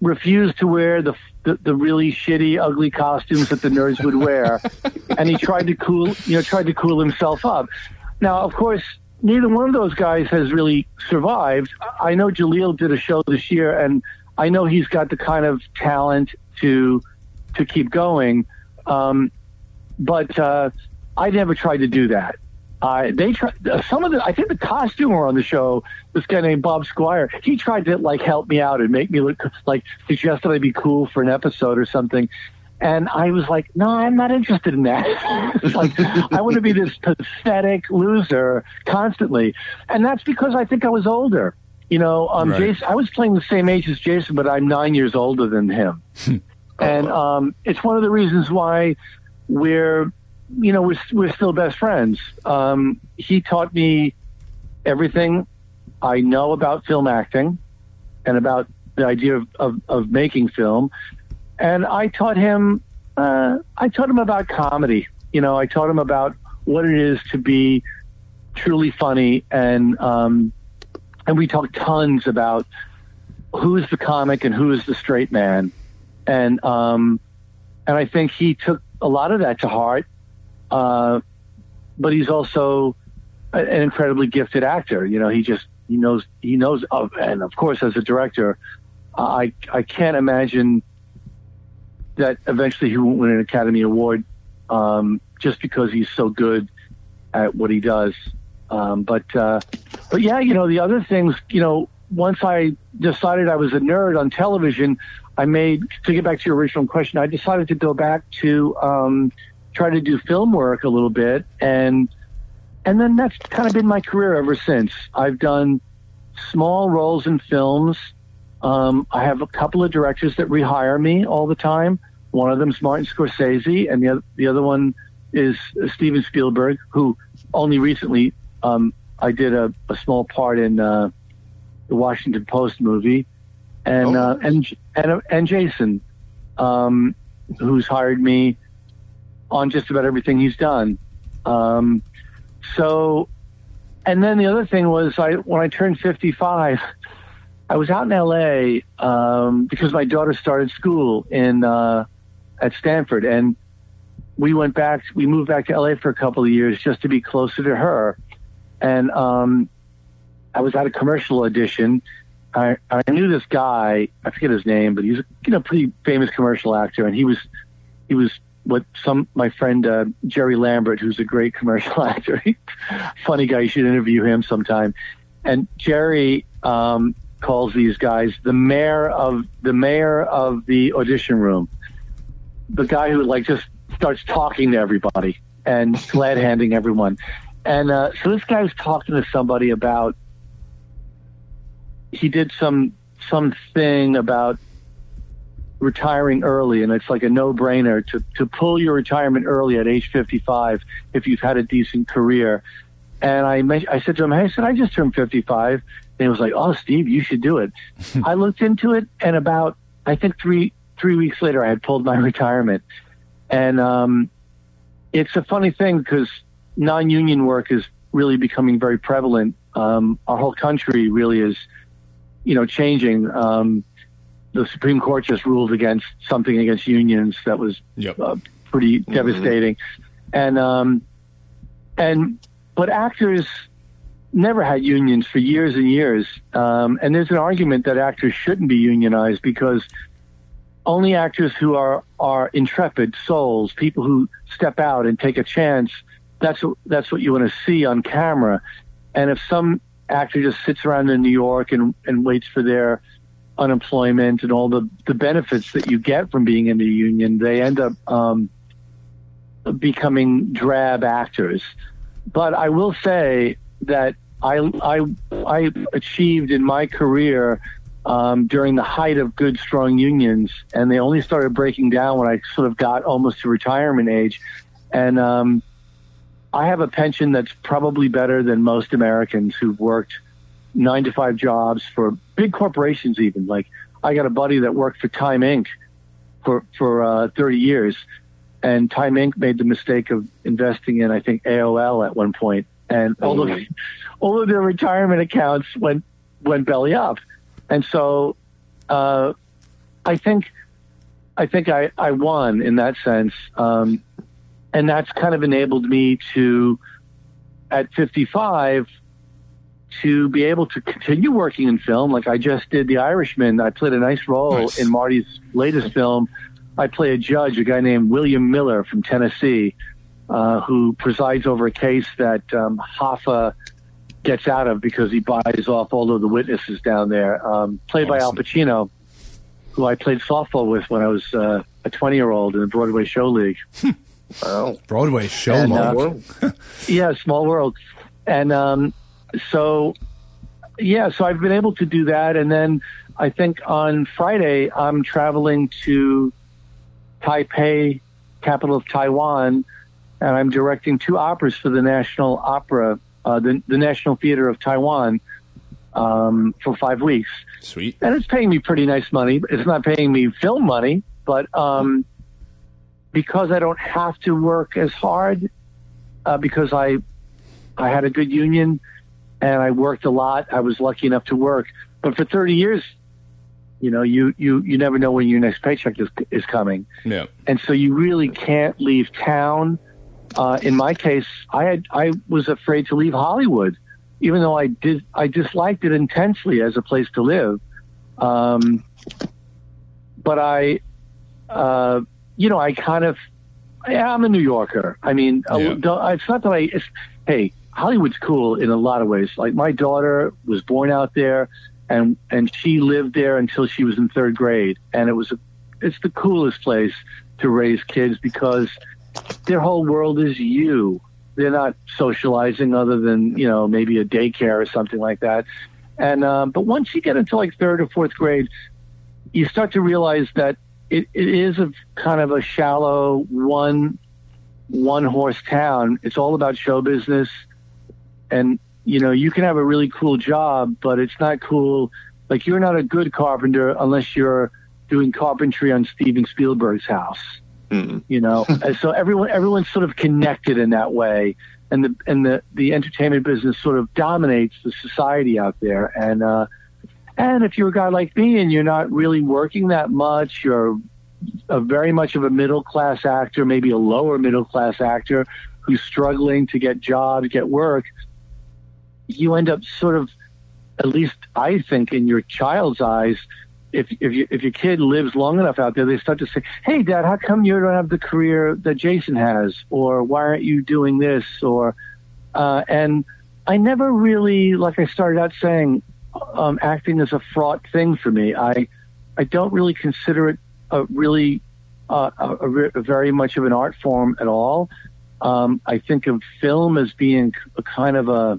refused to wear the, the the really shitty, ugly costumes that the nerds would wear, and he tried to cool, you know, tried to cool himself up. Now, of course, neither one of those guys has really survived. I know Jaleel did a show this year, and I know he's got the kind of talent to to keep going. Um, but uh, I never tried to do that. Uh, they tried. Some of the, I think the costumer on the show, this guy named Bob Squire, he tried to like help me out and make me look like suggest that I'd be cool for an episode or something. And I was like, no, I'm not interested in that. It's like, I want to be this pathetic loser constantly. And that's because I think I was older. You know, um, right. Jason, I was playing the same age as Jason, but I'm nine years older than him. And um, it's one of the reasons why we're, you know, we're, we're still best friends. Um, he taught me everything I know about film acting and about the idea of, of, of making film. And I taught him, uh, I taught him about comedy. You know, I taught him about what it is to be truly funny. And, um, and we talked tons about who is the comic and who is the straight man. And, um, and I think he took a lot of that to heart. Uh, but he's also a, an incredibly gifted actor. You know, he just, he knows, he knows of, and of course, as a director, uh, I, I can't imagine that eventually he won't win an Academy Award, um, just because he's so good at what he does. Um, but, uh, but yeah, you know, the other things, you know, once I decided I was a nerd on television, I made, to get back to your original question, I decided to go back to, um, try to do film work a little bit. And, and then that's kind of been my career ever since. I've done small roles in films. Um, I have a couple of directors that rehire me all the time. One of them is Martin Scorsese, and the other, the other one is Steven Spielberg, who only recently um, I did a, a small part in uh, the Washington Post movie, and oh. uh, and and and Jason, um, who's hired me on just about everything he's done. Um, so, and then the other thing was, I when I turned fifty-five. I was out in L A um, because my daughter started school in uh, at Stanford, and we went back. We moved back to L A for a couple of years just to be closer to her. And um, I was at a commercial audition. I, I knew this guy. I forget his name, but he's a you know pretty famous commercial actor, and he was he was what some my friend uh, Jerry Lambert, who's a great commercial actor, funny guy. You should interview him sometime. And Jerry. Um, calls these guys the mayor of the mayor of the audition room, the guy who like just starts talking to everybody and glad handing everyone. And uh, so this guy was talking to somebody about he did some something about retiring early, and it's like a no-brainer to to pull your retirement early at age fifty-five if you've had a decent career. And I I said to him, hey, I said I just turned fifty-five. And he was like, oh, Steve, you should do it. I looked into it, and about, I think three three weeks later, I had pulled my retirement. And um, it's a funny thing because non-union work is really becoming very prevalent. Um, our whole country really is, you know, changing. Um, the Supreme Court just ruled against something against unions that was yep. uh, pretty mm-hmm. devastating. And um, and but actors never had unions for years and years. Um, and there's an argument that actors shouldn't be unionized because only actors who are, are intrepid souls, people who step out and take a chance, that's what, that's what you want to see on camera. And if some actor just sits around in New York and, and waits for their unemployment and all the, the benefits that you get from being in the union, they end up um, becoming drab actors. But I will say that I, I, I achieved in my career um, during the height of good, strong unions, and they only started breaking down when I sort of got almost to retirement age. And um, I have a pension that's probably better than most Americans who've worked nine to five jobs for big corporations even. Like I got a buddy that worked for Time Incorporated for, for uh, thirty years, and Time Incorporated made the mistake of investing in, I think, A O L at one point. And all of, all of their retirement accounts went went belly up. And so uh, I think I think I, I won in that sense. Um, and that's kind of enabled me to, at fifty-five, to be able to continue working in film. Like I just did The Irishman. I played a nice role Nice. in Marty's latest film. I play a judge, a guy named William Miller from Tennessee, uh, who presides over a case that um, Hoffa gets out of because he buys off all of the witnesses down there. Um, played by Al Awesome. Pacino, who I played softball with when I was uh, a twenty-year-old in the Broadway Show League. Wow. Broadway show And, mode. uh, Yeah, small world. And um, so, yeah, so I've been able to do that. And then I think on Friday, I'm traveling to Taipei, capital of Taiwan, and I'm directing two operas for the National Opera, uh, the, the National Theater of Taiwan, um, for five weeks. Sweet. And it's paying me pretty nice money. It's not paying me film money, but um, because I don't have to work as hard, uh, because I I had a good union and I worked a lot. I was lucky enough to work. But for thirty years, you know, you, you, you never know when your next paycheck is is coming. Yeah. And so you really can't leave town. Uh, in my case, I had I was afraid to leave Hollywood, even though I did I disliked it intensely as a place to live. Um, but I, uh, you know, I kind of, I, I'm a New Yorker. I mean, Yeah. uh, don't- it's not that I. It's, hey, Hollywood's cool in a lot of ways. Like my daughter was born out there, and and she lived there until she was in third grade, and it was a, it's the coolest place to raise kids because their whole world is you. They're not socializing other than, you know, maybe a daycare or something like that. And um, but once you get into like third or fourth grade, you start to realize that it, it is a kind of a shallow one one horse town. It's all about show business. And, you know, you can have a really cool job, but it's not cool. Like you're not a good carpenter unless you're doing carpentry on Steven Spielberg's house. You know, and so everyone everyone's sort of connected in that way, and the and the, the entertainment business sort of dominates the society out there. And uh, and if you're a guy like me and you're not really working that much, you're a very much of a middle class actor, maybe a lower middle class actor who's struggling to get jobs, get work. You end up sort of, at least I think, in your child's eyes. If if, you, if your kid lives long enough out there, they start to say, "Hey, Dad, how come you don't have the career that Jason has?" Or "Why aren't you doing this?" Or uh, and I never really, like I started out saying, um, acting is a fraught thing for me. I I don't really consider it a really uh, a, a, a very much of an art form at all. Um, I think of film as being a kind of a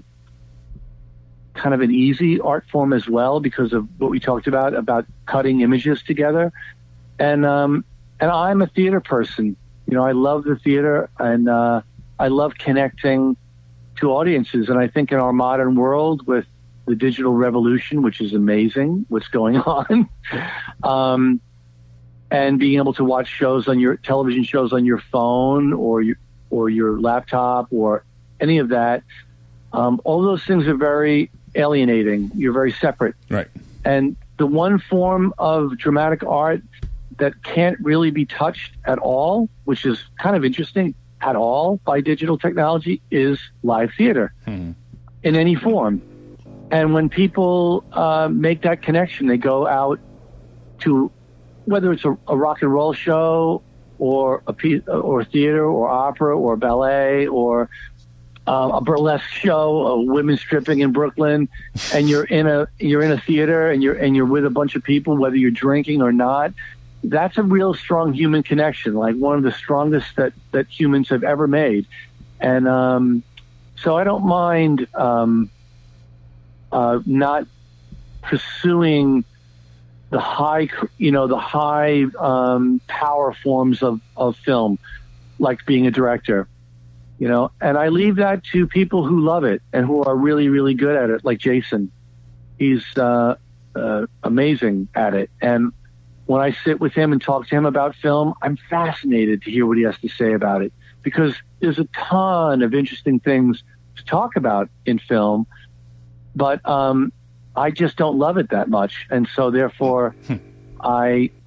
kind of an easy art form as well because of what we talked about, about cutting images together. And, um, and I'm a theater person. You know, I love the theater and, uh, I love connecting to audiences. And I think in our modern world with the digital revolution, which is amazing, what's going on, um, and being able to watch shows on your television shows on your phone or your, or your laptop or any of that. Um, all those things are very alienating. You're very separate. Right. And the one form of dramatic art that can't really be touched at all, which is kind of interesting at all by digital technology, is live theater Mm-hmm. in any form. And when people uh, make that connection, they go out to, whether it's a, a rock and roll show or a piece, or theater or opera or ballet or Uh, a burlesque show, a women stripping in Brooklyn, and you're in a you're in a theater and you're and you're with a bunch of people, whether you're drinking or not. That's a real strong human connection, like one of the strongest that, that humans have ever made. And um, so I don't mind um, uh, not pursuing the high, you know, the high um, power forms of, of film, like being a director. You know, and I leave that to people who love it and who are really, really good at it, like Jason. He's uh, uh, amazing at it. And when I sit with him and talk to him about film, I'm fascinated to hear what he has to say about it because there's a ton of interesting things to talk about in film, but um, I just don't love it that much. And so therefore, I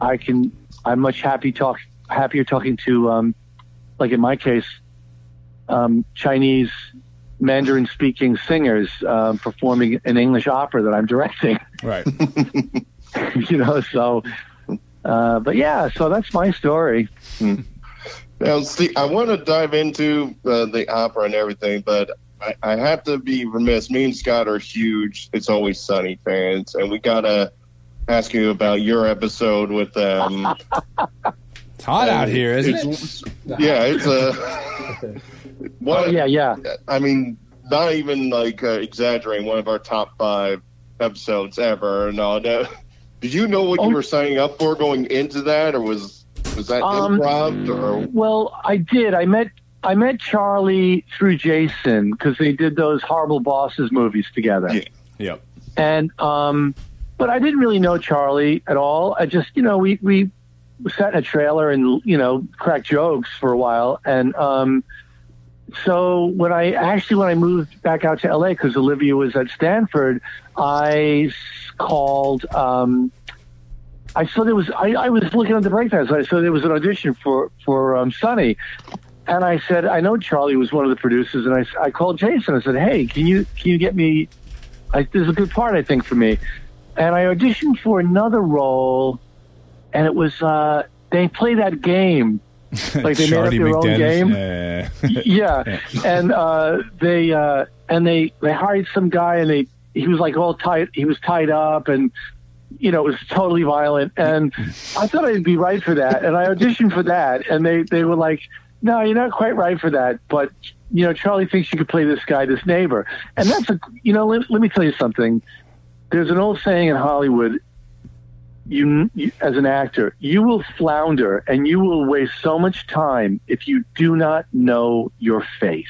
I can. I'm much happy talk happier talking to, um, like in my case, um, Chinese Mandarin speaking singers uh, performing an English opera that I'm directing. Right. You know, so. Uh, but yeah, so that's my story. Hmm. Now, see, I want to dive into uh, the opera and everything, but I, I have to be remiss. Me and Scott are huge It's Always Sunny fans, and we gotta ask you about your episode with them. Um, it's hot out here, isn't it's, it? Yeah, it's a. One, oh, yeah, yeah. I mean, not even like uh, exaggerating. One of our top five episodes ever. No, no. Did you know what oh. you were signing up for going into that, or was was that um, improv? Or? Well, I did. I met I met Charlie through Jason because they did those Horrible Bosses movies together. Yeah. Yep. And um, but I didn't really know Charlie at all. I just, you know, we we sat in a trailer and, you know, cracked jokes for a while. And um, so when I actually when I moved back out to L A because Olivia was at Stanford, I called. Um, I saw there was. I, I was looking at the breakdowns. I saw there was an audition for for um, Sunny, and I said, I know Charlie was one of the producers, and I, I called Jason. I said, hey, can you can you get me? I, there's a good part I think for me, and I auditioned for another role, and it was uh, they play that game. Like they made up their own game. Yeah, yeah. and uh, they uh, and they they hired some guy, and they he was like all tied. He was tied up, and you know it was totally violent. And I thought I'd be right for that, and I auditioned for that, and they they were like, "No, you're not quite right for that." But you know, Charlie thinks you could play this guy, this neighbor, and that's a you know. Let, let me tell you something. There's an old saying in Hollywood. You, you, as an actor, you will flounder and you will waste so much time if you do not know your face.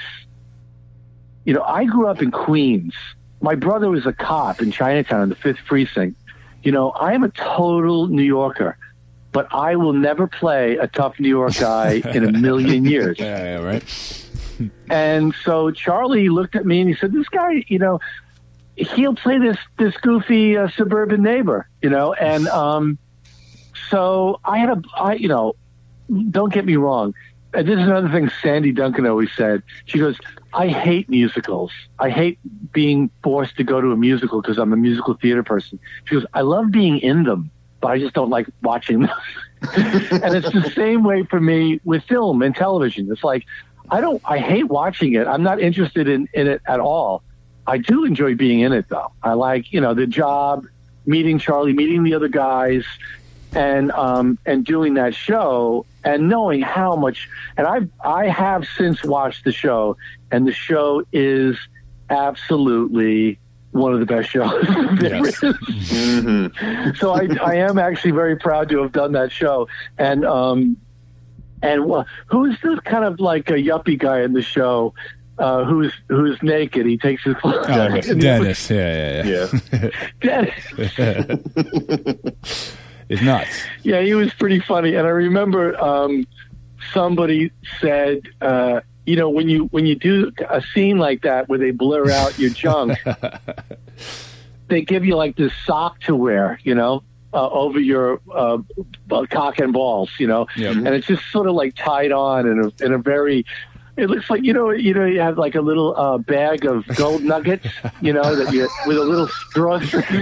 You know, I grew up in Queens. My brother was a cop in Chinatown in the fifth Precinct. You know, I am a total New Yorker, but I will never play a tough New York guy in a million years. Yeah, yeah, right. And so Charlie looked at me and he said, this guy, you know, he'll play this this goofy uh, suburban neighbor, you know, and um, so I had a, I, you know, don't get me wrong. And this is another thing Sandy Duncan always said. She goes, I hate musicals. I hate being forced to go to a musical because I'm a musical theater person. She goes, I love being in them, but I just don't like watching them. And it's the same way for me with film and television. It's like, I don't, I hate watching it. I'm not interested in, in it at all. I do enjoy being in it, though. I like, you know, the job, meeting Charlie, meeting the other guys, and um, and doing that show, and knowing how much. And I I have since watched the show, and the show is absolutely one of the best shows there Yes. is. Mm-hmm. So I I am actually very proud to have done that show, and um and well, who's the kind of like a yuppie guy in the show? Uh, who's who's naked? He takes his clothes Oh, off. yes. Dennis. Yeah, yeah, yeah. Yeah. Dennis. It's nuts. Yeah, he was pretty funny. And I remember um, somebody said, uh, you know, when you when you do a scene like that where they blur out your junk, they give you like this sock to wear, you know, uh, over your uh, cock and balls, you know, Yep. and it's just sort of like tied on in a in a very. It looks like, you know, you know, you have like a little uh, bag of gold nuggets, you know, that you with a little straw.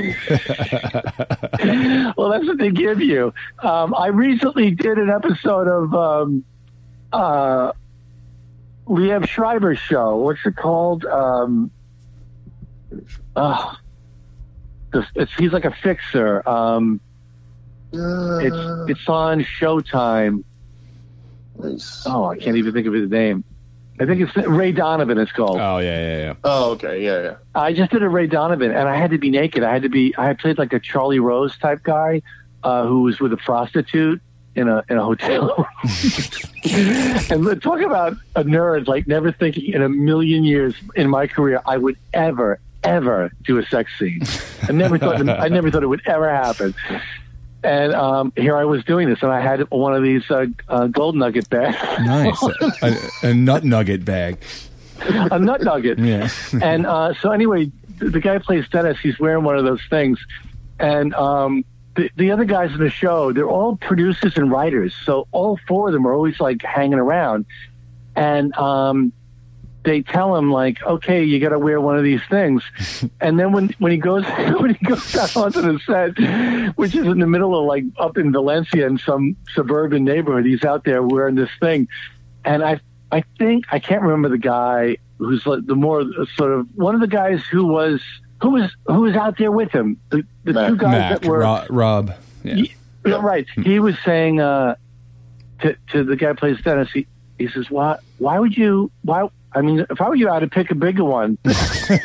Well, that's what they give you. Um, I recently did an episode of um, uh, Liev Schreiber's show. What's it called? Um, uh, it's, it's, he's like a fixer. Um, it's it's on Showtime. Nice. Oh, I can't even think of his name. I think it's Ray Donovan. It's called. Oh, yeah, yeah, yeah. Oh, okay. Yeah, yeah. I just did a Ray Donovan, and I had to be naked. I had to be. I had played like a Charlie Rose type guy uh, who was with a prostitute in a in a hotel. And talk about a nerd, like never thinking in a million years in my career I would ever ever do a sex scene. I never thought. I never thought it would ever happen. And um, here I was doing this, and I had one of these uh, uh, gold nugget bags. Nice. a, a nut nugget bag. A nut nugget. Yeah. And uh, so anyway, the, the guy plays Dennis. He's wearing one of those things. And um, the, the other guys in the show, they're all producers and writers. So all four of them are always like hanging around. And um, they tell him like, okay, you got to wear one of these things. And then when, when he goes, when he goes out onto the set, which is in the middle of like up in Valencia in some suburban neighborhood, he's out there wearing this thing. And I, I think, I can't remember the guy who's like the more sort of one of the guys who was, who was, who was out there with him. The, the Mac, two guys Mac, that were, Rob. Rob. Yeah. He, right. He was saying, uh, to, to the guy who plays Dennis, he, he says, why, why would you, why, I mean, if I were you, I'd pick a bigger one. Like,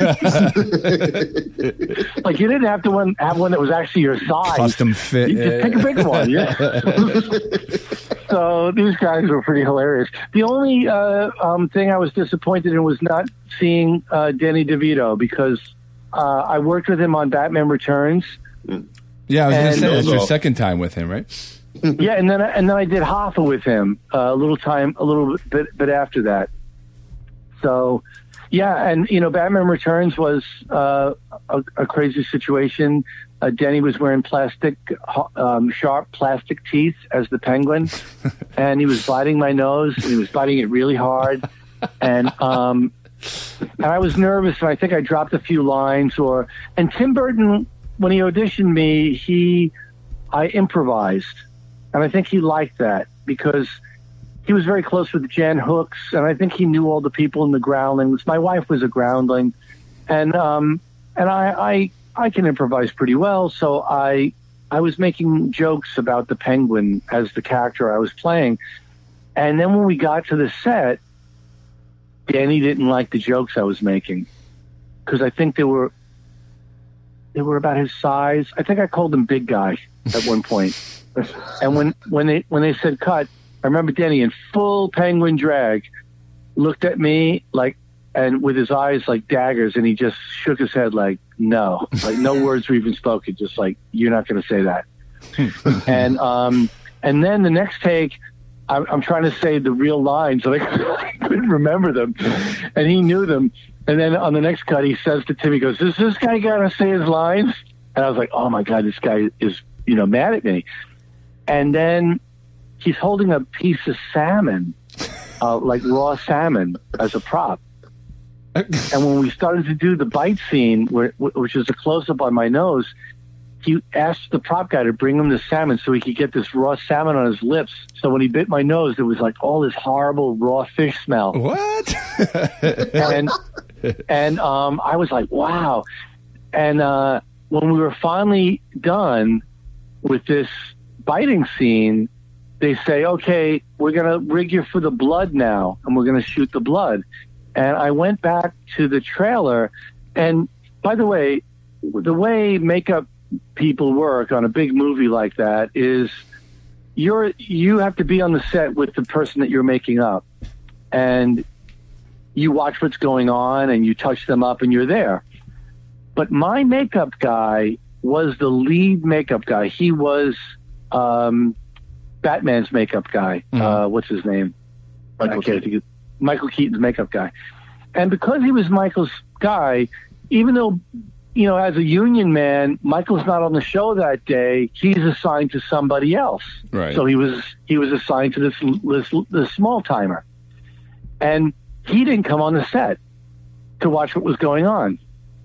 you didn't have to one, have one that was actually your size. Custom fit. You just pick a bigger one, yeah. So these guys were pretty hilarious. The only uh, um, thing I was disappointed in was not seeing uh, Danny DeVito, because uh, I worked with him on Batman Returns. Yeah, I was going to And- say, that's your second time with him, right? Yeah, and then and then I did Hoffa with him uh, a little time, a little bit, bit after that. So, yeah, and you know, Batman Returns was uh, a, a crazy situation. Uh, Denny was wearing plastic, um, sharp plastic teeth as the Penguin, and he was biting my nose, and he was biting it really hard, and um, and I was nervous, and I think I dropped a few lines. Or and Tim Burton, when he auditioned me, he I improvised. And I think he liked that because he was very close with Jan Hooks, and I think he knew all the people in the Groundlings. My wife was a Groundling, and um, and I, I I can improvise pretty well, so I I was making jokes about the Penguin as the character I was playing. And then when we got to the set, Danny didn't like the jokes I was making because I think they were they were about his size. I think I called him big guy at one point. And when, when they when they said cut, I remember Danny in full Penguin drag looked at me like, and with his eyes like daggers, and he just shook his head like, no, like no words were even spoken, just like, you're not going to say that. and um and then the next take, I'm, I'm trying to say the real lines, and I couldn't remember them, and he knew them. And then on the next cut, he says to Tim, he goes, "Is this guy going to say his lines?" And I was like, "Oh my God, this guy is, you know, mad at me." And then he's holding a piece of salmon, uh, like raw salmon, as a prop. And when we started to do the bite scene, where, which is a close-up on my nose, he asked the prop guy to bring him the salmon so he could get this raw salmon on his lips. So when he bit my nose, there was like all this horrible raw fish smell. What? and and um, I was like, wow. And uh, when we were finally done with this biting scene, they say, okay, we're going to rig you for the blood now, and we're going to shoot the blood. And I went back to the trailer, and by the way, the way makeup people work on a big movie like that is you're you have to be on the set with the person that you're making up, and you watch what's going on, and you touch them up, and you're there. But my makeup guy was the lead makeup guy. He was um, Batman's makeup guy. Mm-hmm. Uh, what's his name? Michael Keaton. Michael Keaton's makeup guy. And because he was Michael's guy, even though, you know, as a union man, Michael's not on the show that day, he's assigned to somebody else. Right. So he was he was assigned to this this, this small timer. And he didn't come on the set to watch what was going on.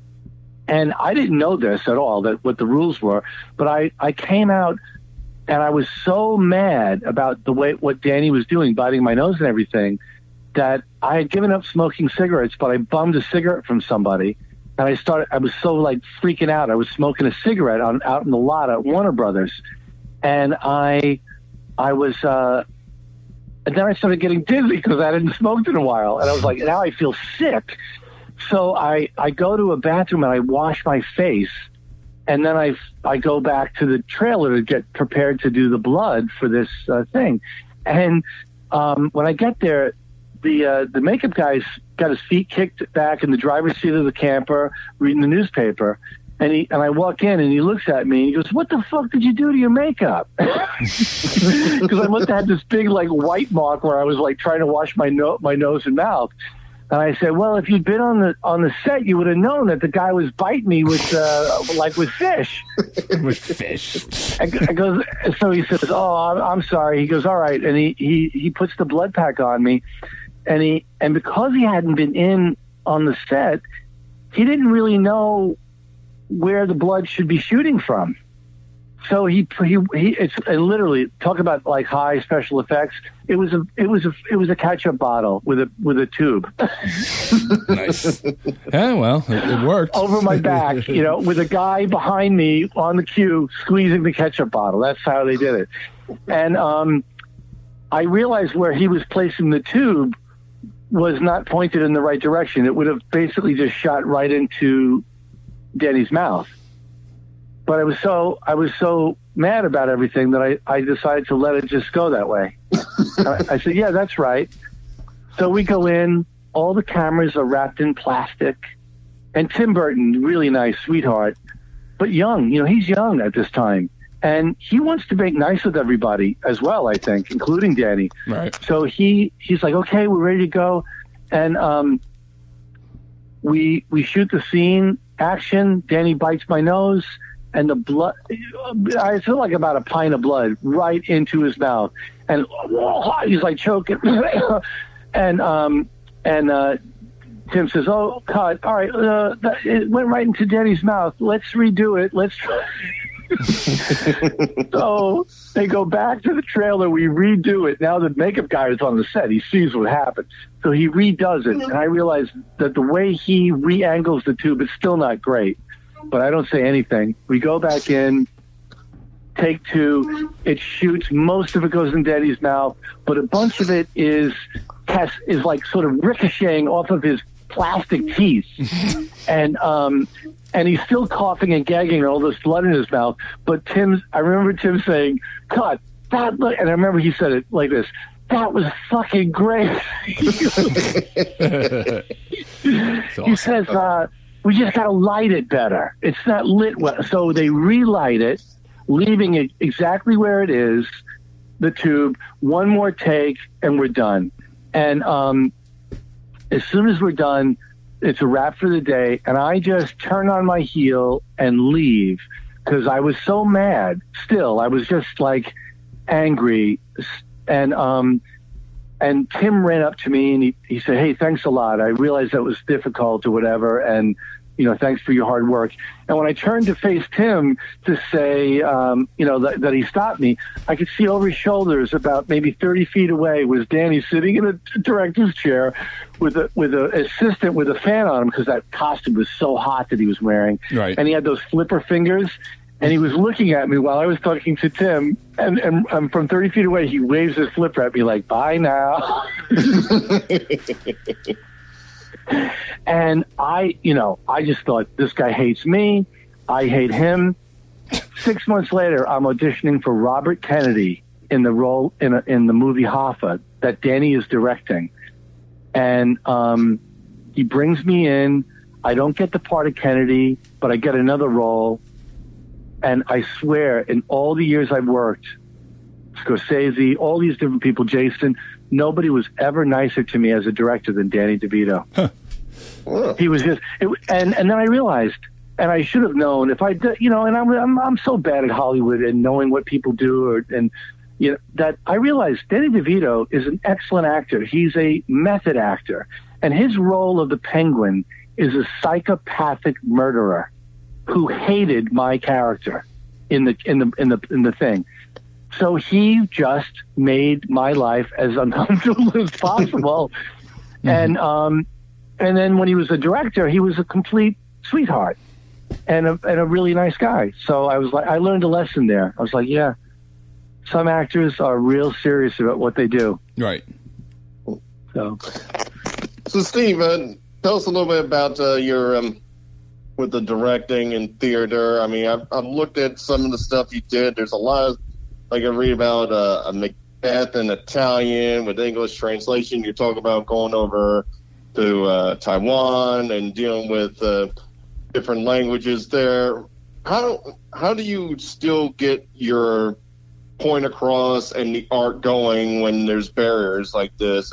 And I didn't know this at all, that what the rules were, but I, I came out and I was so mad about the way what Danny was doing, biting my nose and everything, that I had given up smoking cigarettes, but I bummed a cigarette from somebody. And I started, I was so like freaking out. I was smoking a cigarette on, out in the lot at Warner Brothers. And I, I was, uh, and then I started getting dizzy because I hadn't smoked in a while. And I was like, now I feel sick. So I, I go to a bathroom and I wash my face. And then I, I go back to the trailer to get prepared to do the blood for this uh, thing. And um, when I get there, the uh, the makeup guy's got his feet kicked back in the driver's seat of the camper, reading the newspaper. And he and I walk in and he looks at me and he goes, "What the fuck did you do to your makeup?" Because I must have had this big like white mark where I was like trying to wash my no- my nose and mouth. And I said, well, if you'd been on the on the set, you would have known that the guy was biting me with uh, like with fish. With fish. I, I goes, so he says, oh, I'm, I'm sorry. He goes, all right, and he, he he puts the blood pack on me, and he and because he hadn't been in on the set, he didn't really know where the blood should be shooting from. So he he, he it's and literally talk about like high special effects. It was a it was a it was a ketchup bottle with a with a tube. Nice. Yeah, well, it, it worked. Over my back, you know, with a guy behind me on the cue squeezing the ketchup bottle. That's how they did it. And um, I realized where he was placing the tube was not pointed in the right direction. It would have basically just shot right into Danny's mouth. But I was so I was so mad about everything that I, I decided to let it just go that way. I, I said, yeah, that's right. So we go in. All the cameras are wrapped in plastic. And Tim Burton, really nice, sweetheart, but young. You know, he's young at this time. And he wants to make nice with everybody as well, I think, including Danny. Right. So he he's like, okay, we're ready to go. And um, we we shoot the scene, action. Danny bites my nose. And the blood, I feel like about a pint of blood right into his mouth. And he's like choking. and um, and uh, Tim says, oh, cut. All right. Uh, that, it went right into Danny's mouth. Let's redo it. Let's try. So they go back to the trailer. We redo it. Now the makeup guy is on the set. He sees what happened. So he redoes it. And I realize that the way he re-angles the tube is still not great. But I don't say anything. We go back in, take two. It shoots. Most of it goes in Danny's mouth, but a bunch of it is has, is like sort of ricocheting off of his plastic teeth, and um, and he's still coughing and gagging and all this blood in his mouth. But Tim's, I remember Tim saying, "Cut that!" Look, and I remember he said it like this. That was fucking great. Awesome. He says. Uh, We just got to light it better. It's not lit well. So they relight it, leaving it exactly where it is, the tube, one more take, and we're done. And um, as soon as we're done, it's a wrap for the day. And I just turn on my heel and leave because I was so mad still. I was just like angry. And um, and Tim ran up to me and he, he said, hey, thanks a lot. I realized that was difficult or whatever. And, you know, thanks for your hard work. And when I turned to face Tim to say, um, you know, that, that he stopped me, I could see over his shoulders about maybe thirty feet away was Danny sitting in a director's chair with a, with an assistant with a fan on him because that costume was so hot that he was wearing. Right. And he had those flipper fingers. And he was looking at me while I was talking to Tim, and, and, and from thirty feet away, he waves his flipper at me like, bye now. And I, you know, I just thought, this guy hates me. I hate him. Six months later, I'm auditioning for Robert Kennedy in the role in, a, in the movie Hoffa that Danny is directing. And um, he brings me in. I don't get the part of Kennedy, but I get another role. And I swear, in all the years I've worked, Scorsese, all these different people, Jason, nobody was ever nicer to me as a director than Danny DeVito. Huh. He was just, it, and and then I realized, and I should have known if I, did, you know, and I'm I'm I'm so bad at Hollywood and knowing what people do, or, and you know that I realized Danny DeVito is an excellent actor. He's a method actor, and his role of the Penguin is a psychopathic murderer who hated my character in the in the in the in the thing. So he just made my life as uncomfortable as possible. Mm-hmm. And um and then when he was a director, he was a complete sweetheart and a and a really nice guy. So I was like, I learned a lesson there. I was like, yeah, some actors are real serious about what they do. Right. So So Steve, uh, tell us a little bit about uh, your um with the directing and theater. I mean, I've, I've looked at some of the stuff you did. There's a lot of, like I read about uh, a Macbeth in Italian with English translation. You talk about going over to uh, Taiwan and dealing with uh, different languages there. How how do you still get your point across and the art going when there's barriers like this? And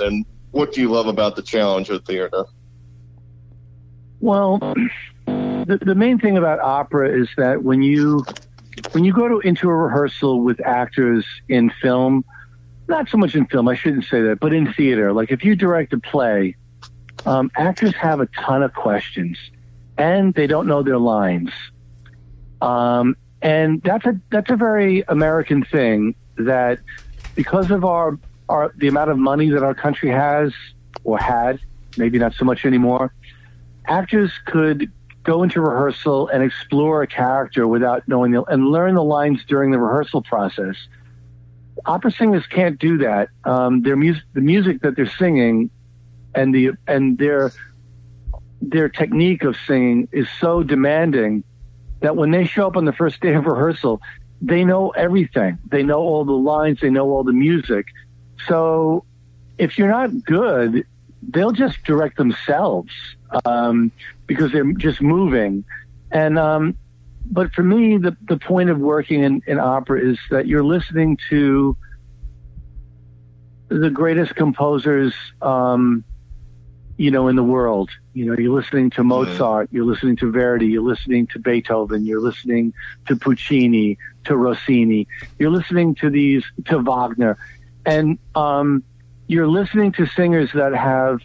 what do you love about the Challenger Theater? Well, the, the main thing about opera is that when you when you go to into a rehearsal with actors in film, not so much in film, I shouldn't say that, but in theater, like if you direct a play, um, actors have a ton of questions, and they don't know their lines. Um, and that's a that's a very American thing, that because of our, our the amount of money that our country has, or had, maybe not so much anymore, actors could go into rehearsal and explore a character without knowing the, and learn the lines during the rehearsal process. Opera singers can't do that. Um, their music, the music that they're singing, and the and their their technique of singing is so demanding that when they show up on the first day of rehearsal, they know everything. They know all the lines. They know all the music. So if you're not good, they'll just direct themselves um, because they're just moving. And um, but for me, the, the point of working in, in opera is that you're listening to the greatest composers, um, you know, in the world. You know, you're listening to Mozart, you're listening to Verdi, you're listening to Beethoven, you're listening to Puccini, to Rossini, you're listening to these, to Wagner. And um, you're listening to singers that have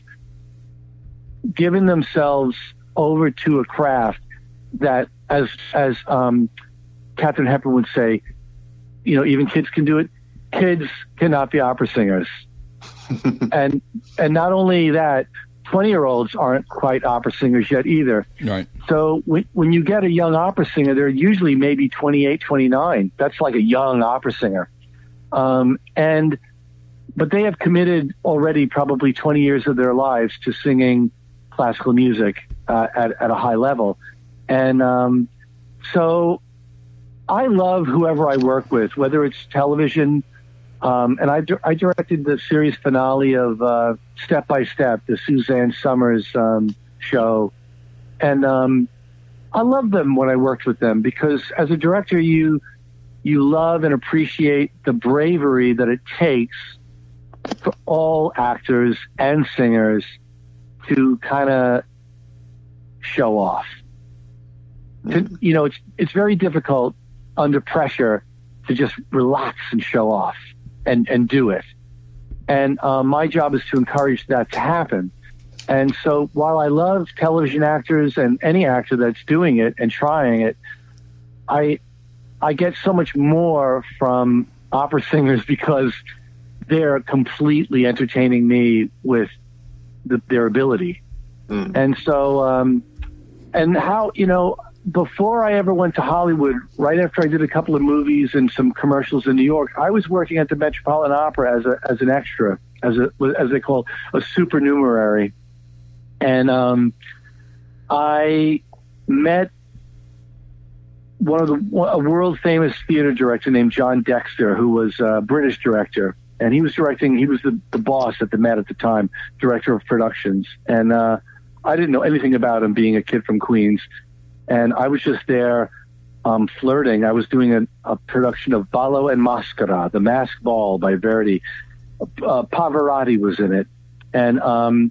given themselves over to a craft that, as as um, Katharine Hepburn would say, you know, even kids can do it. Kids cannot be opera singers. and and not only that, twenty-year-olds aren't quite opera singers yet either. Right. So when, when you get a young opera singer, they're usually maybe twenty-eight, twenty-nine. That's like a young opera singer. Um, and but they have committed already probably twenty years of their lives to singing classical music uh, at, at a high level. And um, so I love whoever I work with, whether it's television. Um, and I, I directed the series finale of uh, Step by Step, the Suzanne Summers um, show. And um, I love them when I worked with them, because as a director, you you love and appreciate the bravery that it takes for all actors and singers to kind of show off. To, you know, it's it's very difficult under pressure to just relax and show off and, and do it. And uh, my job is to encourage that to happen. And so while I love television actors and any actor that's doing it and trying it, I I get so much more from opera singers because they're completely entertaining me with the, their ability. Mm. And so, um, and how, you know, before I ever went to Hollywood, right after I did a couple of movies and some commercials in New York, I was working at the Metropolitan Opera as a as an extra, as a as they call a supernumerary, and um, I met one of the a world famous theater director named John Dexter, who was a British director, and he was directing. He was the, the boss at the Met at the time, director of productions, and uh, I didn't know anything about him, being a kid from Queens. And I was just there um, flirting. I was doing a, a production of Ballo and Mascara, The Masked Ball by Verdi. Uh, Pavarotti was in it. And um,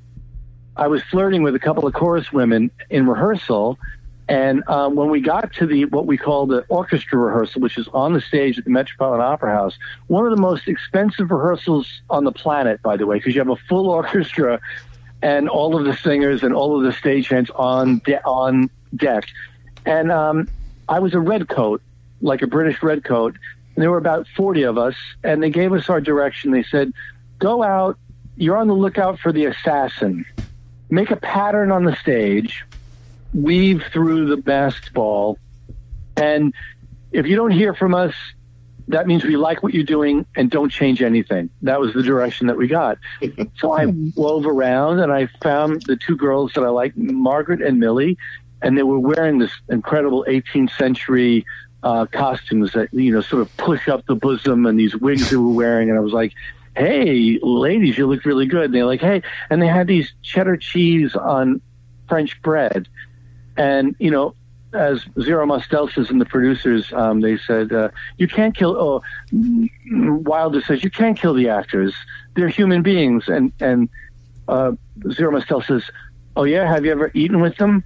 I was flirting with a couple of chorus women in rehearsal. And um, when we got to the what we call the orchestra rehearsal, which is on the stage at the Metropolitan Opera House, one of the most expensive rehearsals on the planet, by the way, because you have a full orchestra and all of the singers and all of the stagehands on de- on deck. And um, I was a redcoat, like a British redcoat, and there were about forty of us, and they gave us our direction. They said, go out, you're on the lookout for the assassin. Make a pattern on the stage, weave through the masked ball, and if you don't hear from us, that means we like what you're doing, and don't change anything. That was the direction that we got. So I wove around, and I found the two girls that I liked, Margaret and Millie, and they were wearing this incredible eighteenth century uh, costumes that, you know, sort of push up the bosom, and these wigs they were wearing. And I was like, hey, ladies, you look really good. And they're like, hey. And they had these cheddar cheese on French bread. And, you know, as Zero Mostel says, and the producers, um, they said, uh, you can't kill, oh, Wilder says, you can't kill the actors. They're human beings. And, and uh, Zero Mostel says, oh, yeah, have you ever eaten with them?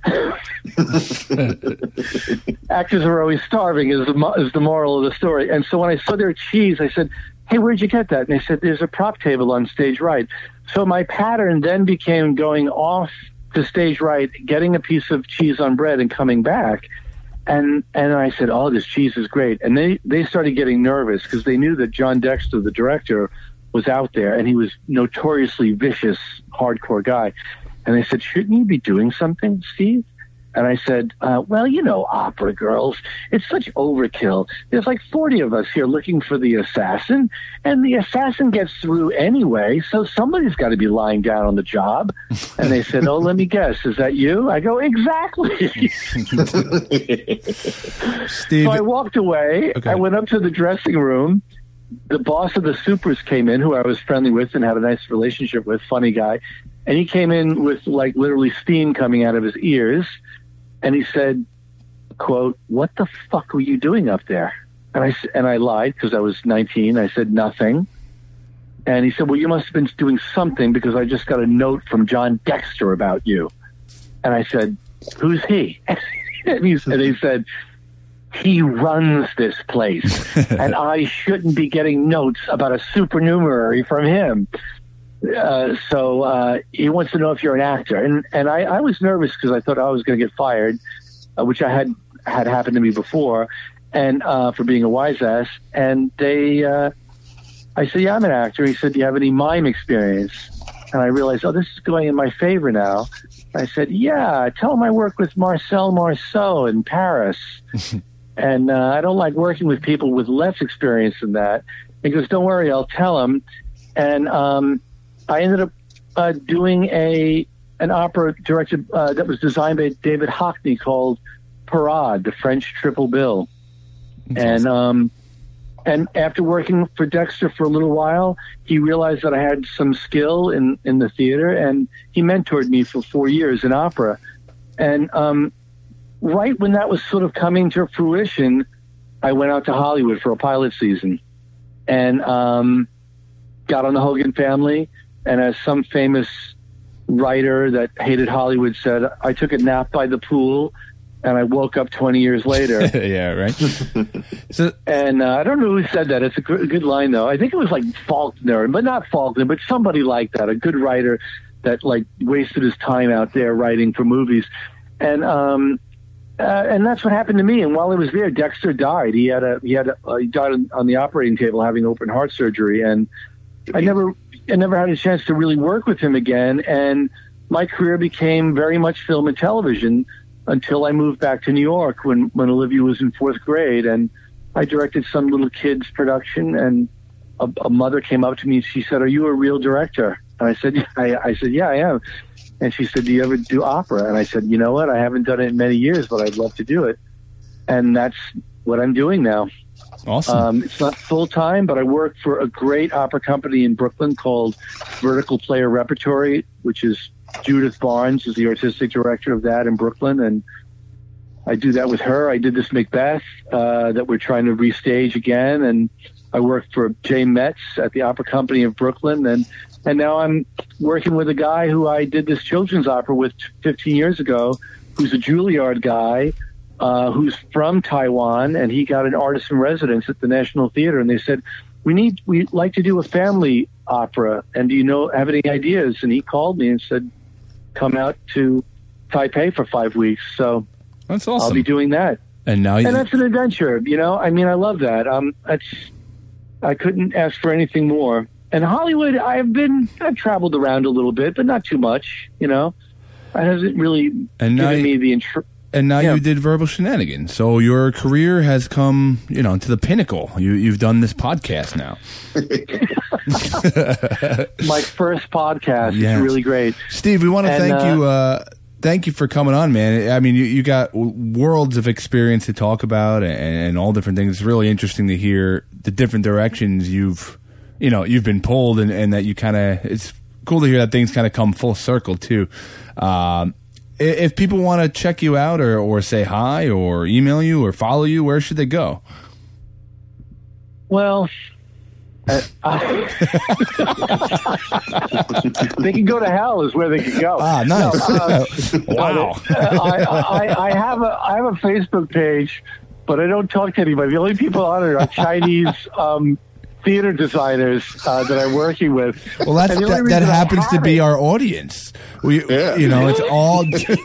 Actors are always starving is the, mo- is the moral of the story. And so when I saw their cheese, I said, hey, where'd you get that? And they said, there's a prop table on stage right. So my pattern then became going off to stage right, getting a piece of cheese on bread and coming back. And and I said, oh, this cheese is great. And they, they started getting nervous because they knew that John Dexter, the director, was out there, and he was notoriously vicious, hardcore guy. And they said, shouldn't you be doing something, Steve? And I said, uh, well, you know, opera girls, it's such overkill. There's like forty of us here looking for the assassin, and the assassin gets through anyway, so somebody's got to be lying down on the job. And they said, oh, let me guess, is that you? I go, exactly. Steve. So I walked away. Okay. I went up to the dressing room. The boss of the Supers came in, who I was friendly with and had a nice relationship with, funny guy. And he came in with like literally steam coming out of his ears. And he said, quote, what the fuck were you doing up there? And I, and I lied because I was nineteen. I said nothing. And he said, well, you must have been doing something because I just got a note from John Dexter about you. And I said, who's he? and, he, and he said, he runs this place. And I shouldn't be getting notes about a supernumerary from him. Uh, so uh, he wants to know if you're an actor, and and I, I was nervous because I thought I was going to get fired, uh, which I had had happened to me before, and uh, for being a wise ass. And they, uh, I said, yeah, I'm an actor. He said, do you have any mime experience? And I realized, oh, this is going in my favor now. I said, yeah, tell him I work with Marcel Marceau in Paris, and uh, I don't like working with people with less experience than that. He goes, don't worry, I'll tell him. And um, I ended up uh, doing a an opera directed uh, that was designed by David Hockney called Parade, the French Triple Bill. And um, and after working for Dexter for a little while, he realized that I had some skill in, in the theater, and he mentored me for four years in opera. And um, right when that was sort of coming to fruition, I went out to Hollywood for a pilot season and um, got on the Hogan Family. And as some famous writer that hated Hollywood said, I took a nap by the pool, and I woke up twenty years later. Yeah, right. So, and uh, I don't know who said that. It's a good, good line, though. I think it was like Faulkner, but not Faulkner, but somebody like that, a good writer that like wasted his time out there writing for movies. And um, uh, and that's what happened to me. And while I was there, Dexter died. He had a he had a, uh, he died on the operating table having open heart surgery, and I never. I never had a chance to really work with him again, and my career became very much film and television until I moved back to New York when, when Olivia was in fourth grade, and I directed some little kids production, and a, a mother came up to me and she said, are you a real director? And I said, I, I said, yeah, I am. And she said, do you ever do opera? And I said, you know what? I haven't done it in many years, but I'd love to do it. And that's what I'm doing now. Awesome. Um, it's not full time, but I work for a great opera company in Brooklyn called Vertical Player Repertory, which is Judith Barnes is the artistic director of that in Brooklyn, and I do that with her. I did this Macbeth uh, that we're trying to restage again, and I work for Jay Metz at the Opera Company of Brooklyn, and and now I'm working with a guy who I did this children's opera with fifteen years ago, who's a Juilliard guy. Uh, who's from Taiwan, and he got an artist in residence at the National Theater, and they said, we need, we'd like to do a family opera, and do you know, have any ideas? And he called me and said, come out to Taipei for five weeks. So that's awesome. I'll be doing that. And now, you and that's an adventure, you know, I mean, I love that. Um, that's, I couldn't ask for anything more. And Hollywood, I've been, I've traveled around a little bit, but not too much, you know, it hasn't really and given you- me the intro. And now Yeah. you did Verbal Shenanigans. So your career has come, you know, to the pinnacle. You, you've done this podcast now. My first podcast Yes. is really great. Steve, we want to And, thank uh, you. Uh, thank you for coming on, man. I mean, you, you got worlds of experience to talk about and, and all different things. It's really interesting to hear the different directions you've, you know, you've been pulled and, and that you kind of, it's cool to hear that things kind of come full circle too. Um, if people want to check you out or, or say hi or email you or follow you, where should they go? Well, uh, I, they can go to hell is where they can go. Ah, nice. No, uh, wow. uh, I, I, I have a I have a Facebook page, but I don't talk to anybody. The only people on it are Chinese um, theater designers uh, that I'm working with. Well, that's, And the that, only that reason I happens to have be it- our audience. We, Yeah. you know, it's all.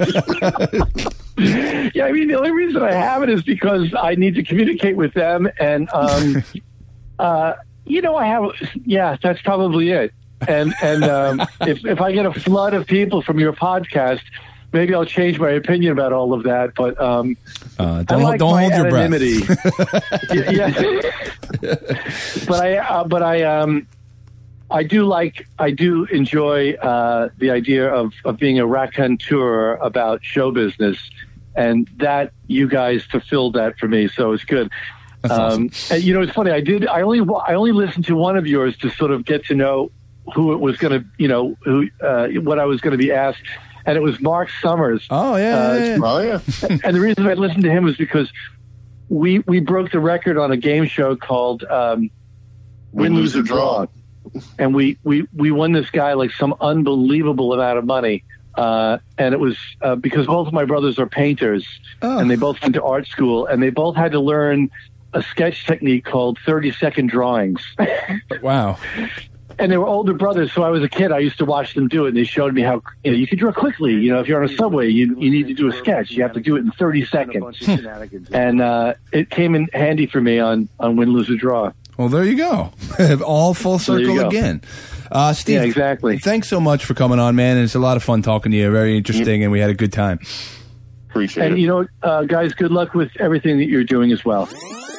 Yeah, I mean, the only reason I have it is because I need to communicate with them, and um, uh, you know, I have. Yeah, that's probably it. And and um, if if I get a flood of people from your podcast, maybe I'll change my opinion about all of that. But um, Uh, I don't like don't my hold your breath. anonymity. yeah, yeah. but I uh, but I um. I do like, I do enjoy uh, the idea of, of being a raconteur about show business, and that you guys fulfilled that for me, so it's good. That's Um, and you know, it's funny. I did. I only, I only listened to one of yours to sort of get to know who it was going to, you know, who, uh, what I was going to be asked, and it was Mark Summers. Oh yeah, Uh, yeah, yeah. Oh yeah. And the reason I listened to him was because we we broke the record on a game show called um, Win, Lose, or Draw. And we, we, we won this guy like some unbelievable amount of money. Uh, and it was uh, because both of my brothers are painters, Oh. and they both went to art school, and they both had to learn a sketch technique called thirty-second drawings. Wow. And they were older brothers, so I was a kid. I used to watch them do it, and they showed me how, you know, you can draw quickly. You know, if you're on a subway, you you need to do a sketch. You have to do it in thirty seconds. And uh, it came in handy for me on, on Win, Lose, or Draw. Well, there you go. All full There you circle go. again. Uh, Steve, Yeah, exactly. thanks so much for coming on, man. It's a lot of fun talking to you. Very interesting, and we had a good time. Appreciate And, it. you know, uh, guys, good luck with everything that you're doing as well.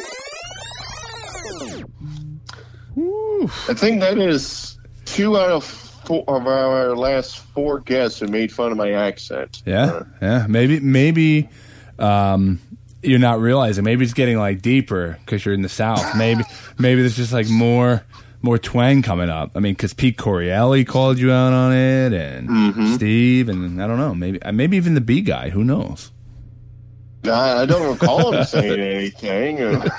I think that is two out of four of our last four guests who made fun of my accent. Yeah, Uh, yeah. Maybe, maybe um, you're not realizing. Maybe it's getting like deeper because you're in the South. Maybe, maybe there's just like more, more twang coming up. I mean, because Pete Corielli called you out on it, and Mm-hmm. Steve, and I don't know. Maybe, uh, maybe even the B guy. Who knows? I, I don't recall him saying anything. Uh,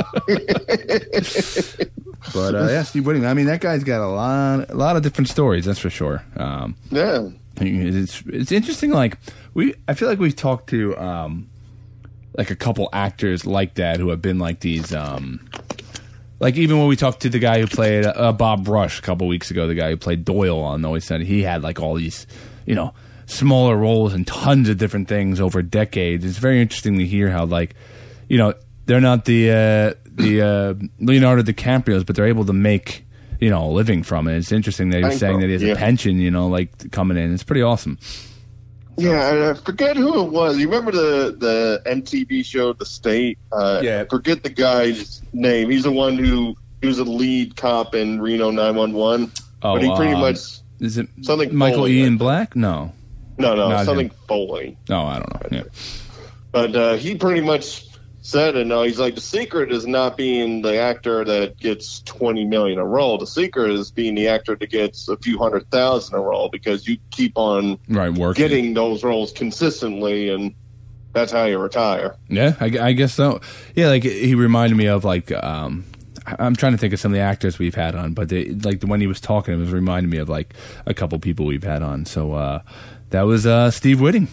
But uh, yeah, Steve Whitting. I mean, that guy's got a lot, a lot of different stories. That's for sure. Um, yeah. It's it's interesting. Like we, I feel like we've talked to um, like a couple actors like that who have been like these. Um, like even when we talked to the guy who played uh, Bob Rush a couple weeks ago, the guy who played Doyle on The Always Sunny, he had like all these, you know, smaller roles and tons of different things over decades. It's very interesting to hear how like, you know, they're not the uh, the uh, Leonardo DiCaprio's, but they're able to make, you know, a living from it. It's interesting that he's Thank saying you. that he has Yeah. a pension, you know, like coming in. It's pretty awesome. Yeah, and I forget who it was. You remember the, the M T V show The State? Uh, Yeah. I forget the guy's name. He's the one who he was a lead cop in Reno nine one one. Oh, but he pretty um, much Is it something Michael Foley, Ian I think. Black? No, no no Not something him. Foley. no, I don't know. Yeah. But uh, he pretty much said it. No, he's like, the secret is not being the actor that gets twenty million a role. The secret is being the actor that gets a few hundred thousand a role, because you keep on Right, working. getting those roles consistently, and that's how you retire. Yeah, I, I guess so. Yeah, like he reminded me of like um, I- I'm trying to think of some of the actors we've had on, but they, like when he was talking, it was reminding me of like a couple people we've had on. So uh, that was uh, Steve Whitting.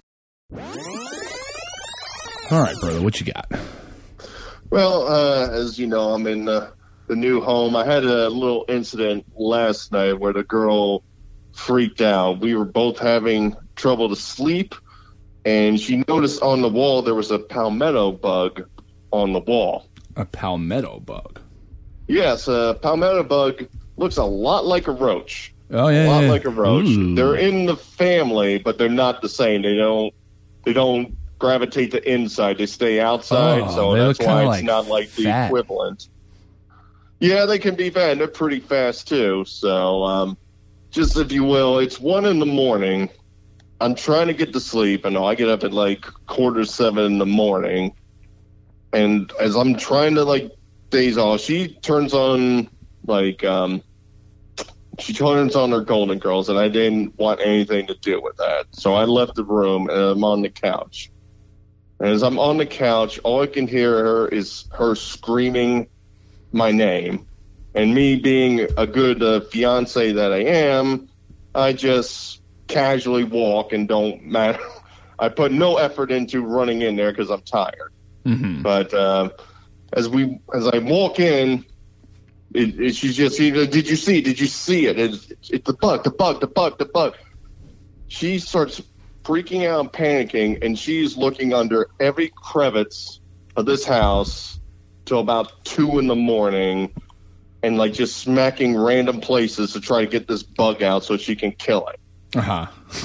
All right, brother, what you got? Well, uh, as you know, I'm in uh, the new home. I had a little incident last night where the girl freaked out. We were both having trouble to sleep, and she noticed on the wall there was a palmetto bug on the wall. A palmetto bug. Yes, a palmetto bug looks a lot like a roach. Oh yeah, a lot yeah. like a roach. Ooh. They're in the family, but they're not the same. They don't. They don't gravitate to inside. They stay outside, Oh, so they that's look why kinda it's like not like the fat. equivalent. Yeah, they can be fat. They're pretty fast too. So, um, just if you will, it's one in the morning. I'm trying to get to sleep. I know I get up at like quarter seven in the morning, and as I'm trying to like daze off, she turns on like um, she turns on her Golden Girls, and I didn't want anything to do with that. So I left the room, and I'm on the couch. And as I'm on the couch, all I can hear her is her screaming my name. And me being a good uh, fiance that I am, I just casually walk and don't matter. I put no effort into running in there because I'm tired. Mm-hmm. But uh, as we, as I walk in, it, it, she's just, did you see? Did you see it? It's, it's the bug, the bug, the bug, the bug. She starts freaking out and panicking, and she's looking under every crevice of this house till about two in the morning, and like just smacking random places to try to get this bug out so she can kill it. Uh-huh.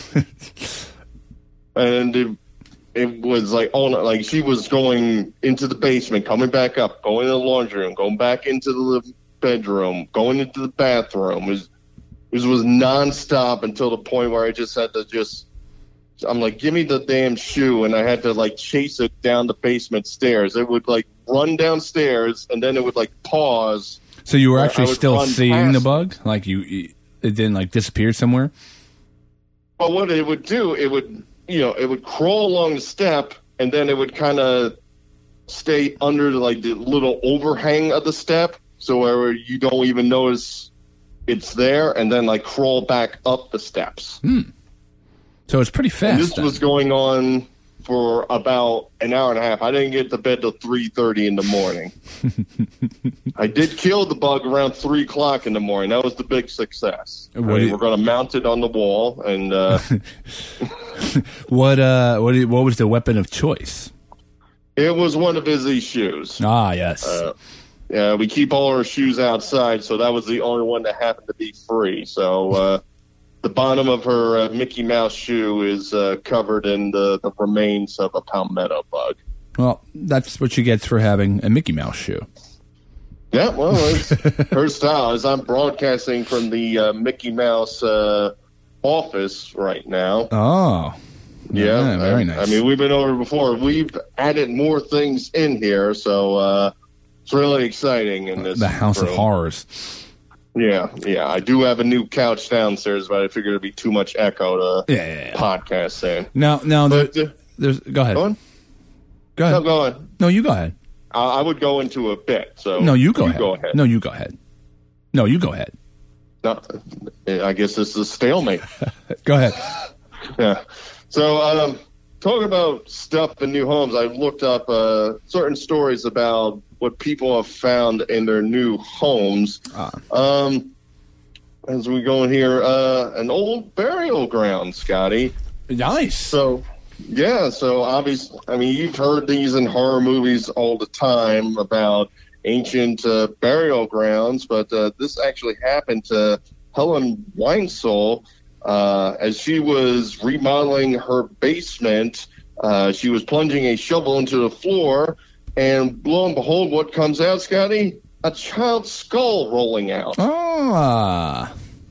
And it, it was like, oh no, like she was going into the basement, coming back up, going to the laundry room, going back into the bedroom, going into the bathroom. It was, it was nonstop until the point where I just had to just, I'm like, give me the damn shoe, and I had to like chase it down the basement stairs. It would like run downstairs, and then it would like pause. So you were actually still seeing past the bug? Like you, it didn't like disappear somewhere? Well, what it would do, it would, you know, it would crawl along the step, and then it would kind of stay under like the little overhang of the step, so where you don't even notice it's there, and then like crawl back up the steps. Hmm. So it's pretty fast. And this then. was going on for about an hour and a half. I didn't get to bed till three thirty in the morning. I did kill the bug around three o'clock in the morning. That was the big success. What I mean, do you- we're going to mount it on the wall. And uh, What uh what did- what was the weapon of choice? it was one of Izzy's shoes. Ah, yes. Uh, yeah, we keep all our shoes outside, so that was the only one that happened to be free. So uh, the bottom of her uh, Mickey Mouse shoe is uh, covered in the, the remains of a palmetto bug. Well, that's what she gets for having a Mickey Mouse shoe. Yeah, well, it's her style. As I'm broadcasting from the uh, Mickey Mouse uh, office right now. Oh. Yeah, Yeah, very I, nice. I mean, we've been over before. We've added more things in here, so uh, it's really exciting in this The House of room. Horrors. Yeah, yeah. I do have a new couch downstairs, but I figured it'd be too much echo to Yeah, yeah, yeah. podcast in. Now, now there, But, uh, there's. Go ahead. Go on. Go ahead. No, go on. No, you go ahead. I, I would go into a bit. So No, you go you ahead. Go ahead. No, you go ahead. No, you go ahead. No, I guess this is a stalemate. Go ahead. Yeah. So, um, talking about stuff in new homes, I looked up uh, certain stories about what people have found in their new homes. Ah. Um, as we go in here, uh, an old burial ground, Scotty. Nice. So, yeah, so obviously, I mean, you've heard these in horror movies all the time about ancient uh, burial grounds, but uh, this actually happened to Helen Weinsoul. Uh, as she was remodeling her basement, uh, she was plunging a shovel into the floor, and lo and behold, what comes out, Scotty? A child's skull rolling out. Ah.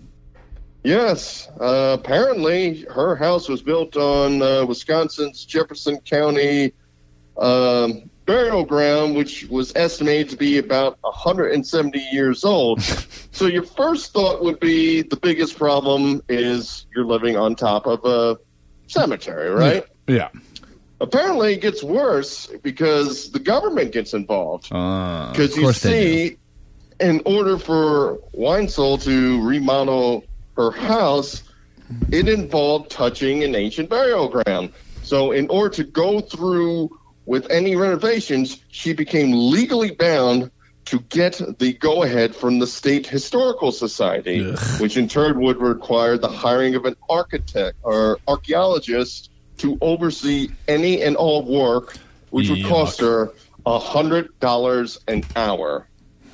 Yes. Uh, apparently, her house was built on uh, Wisconsin's Jefferson County um, burial ground, which was estimated to be about one hundred seventy years old. So your first thought would be the biggest problem is you're living on top of a cemetery, right? Yeah. Apparently, it gets worse because the government gets involved. Uh, Because of you course they do. see, in order for Weinsoul to remodel her house, it involved touching an ancient burial ground. So in order to go through with any renovations, she became legally bound to get the go-ahead from the State Historical Society, Ugh. which in turn would require the hiring of an architect or archaeologist to oversee any and all work, which would Yuck. cost her one hundred dollars an hour.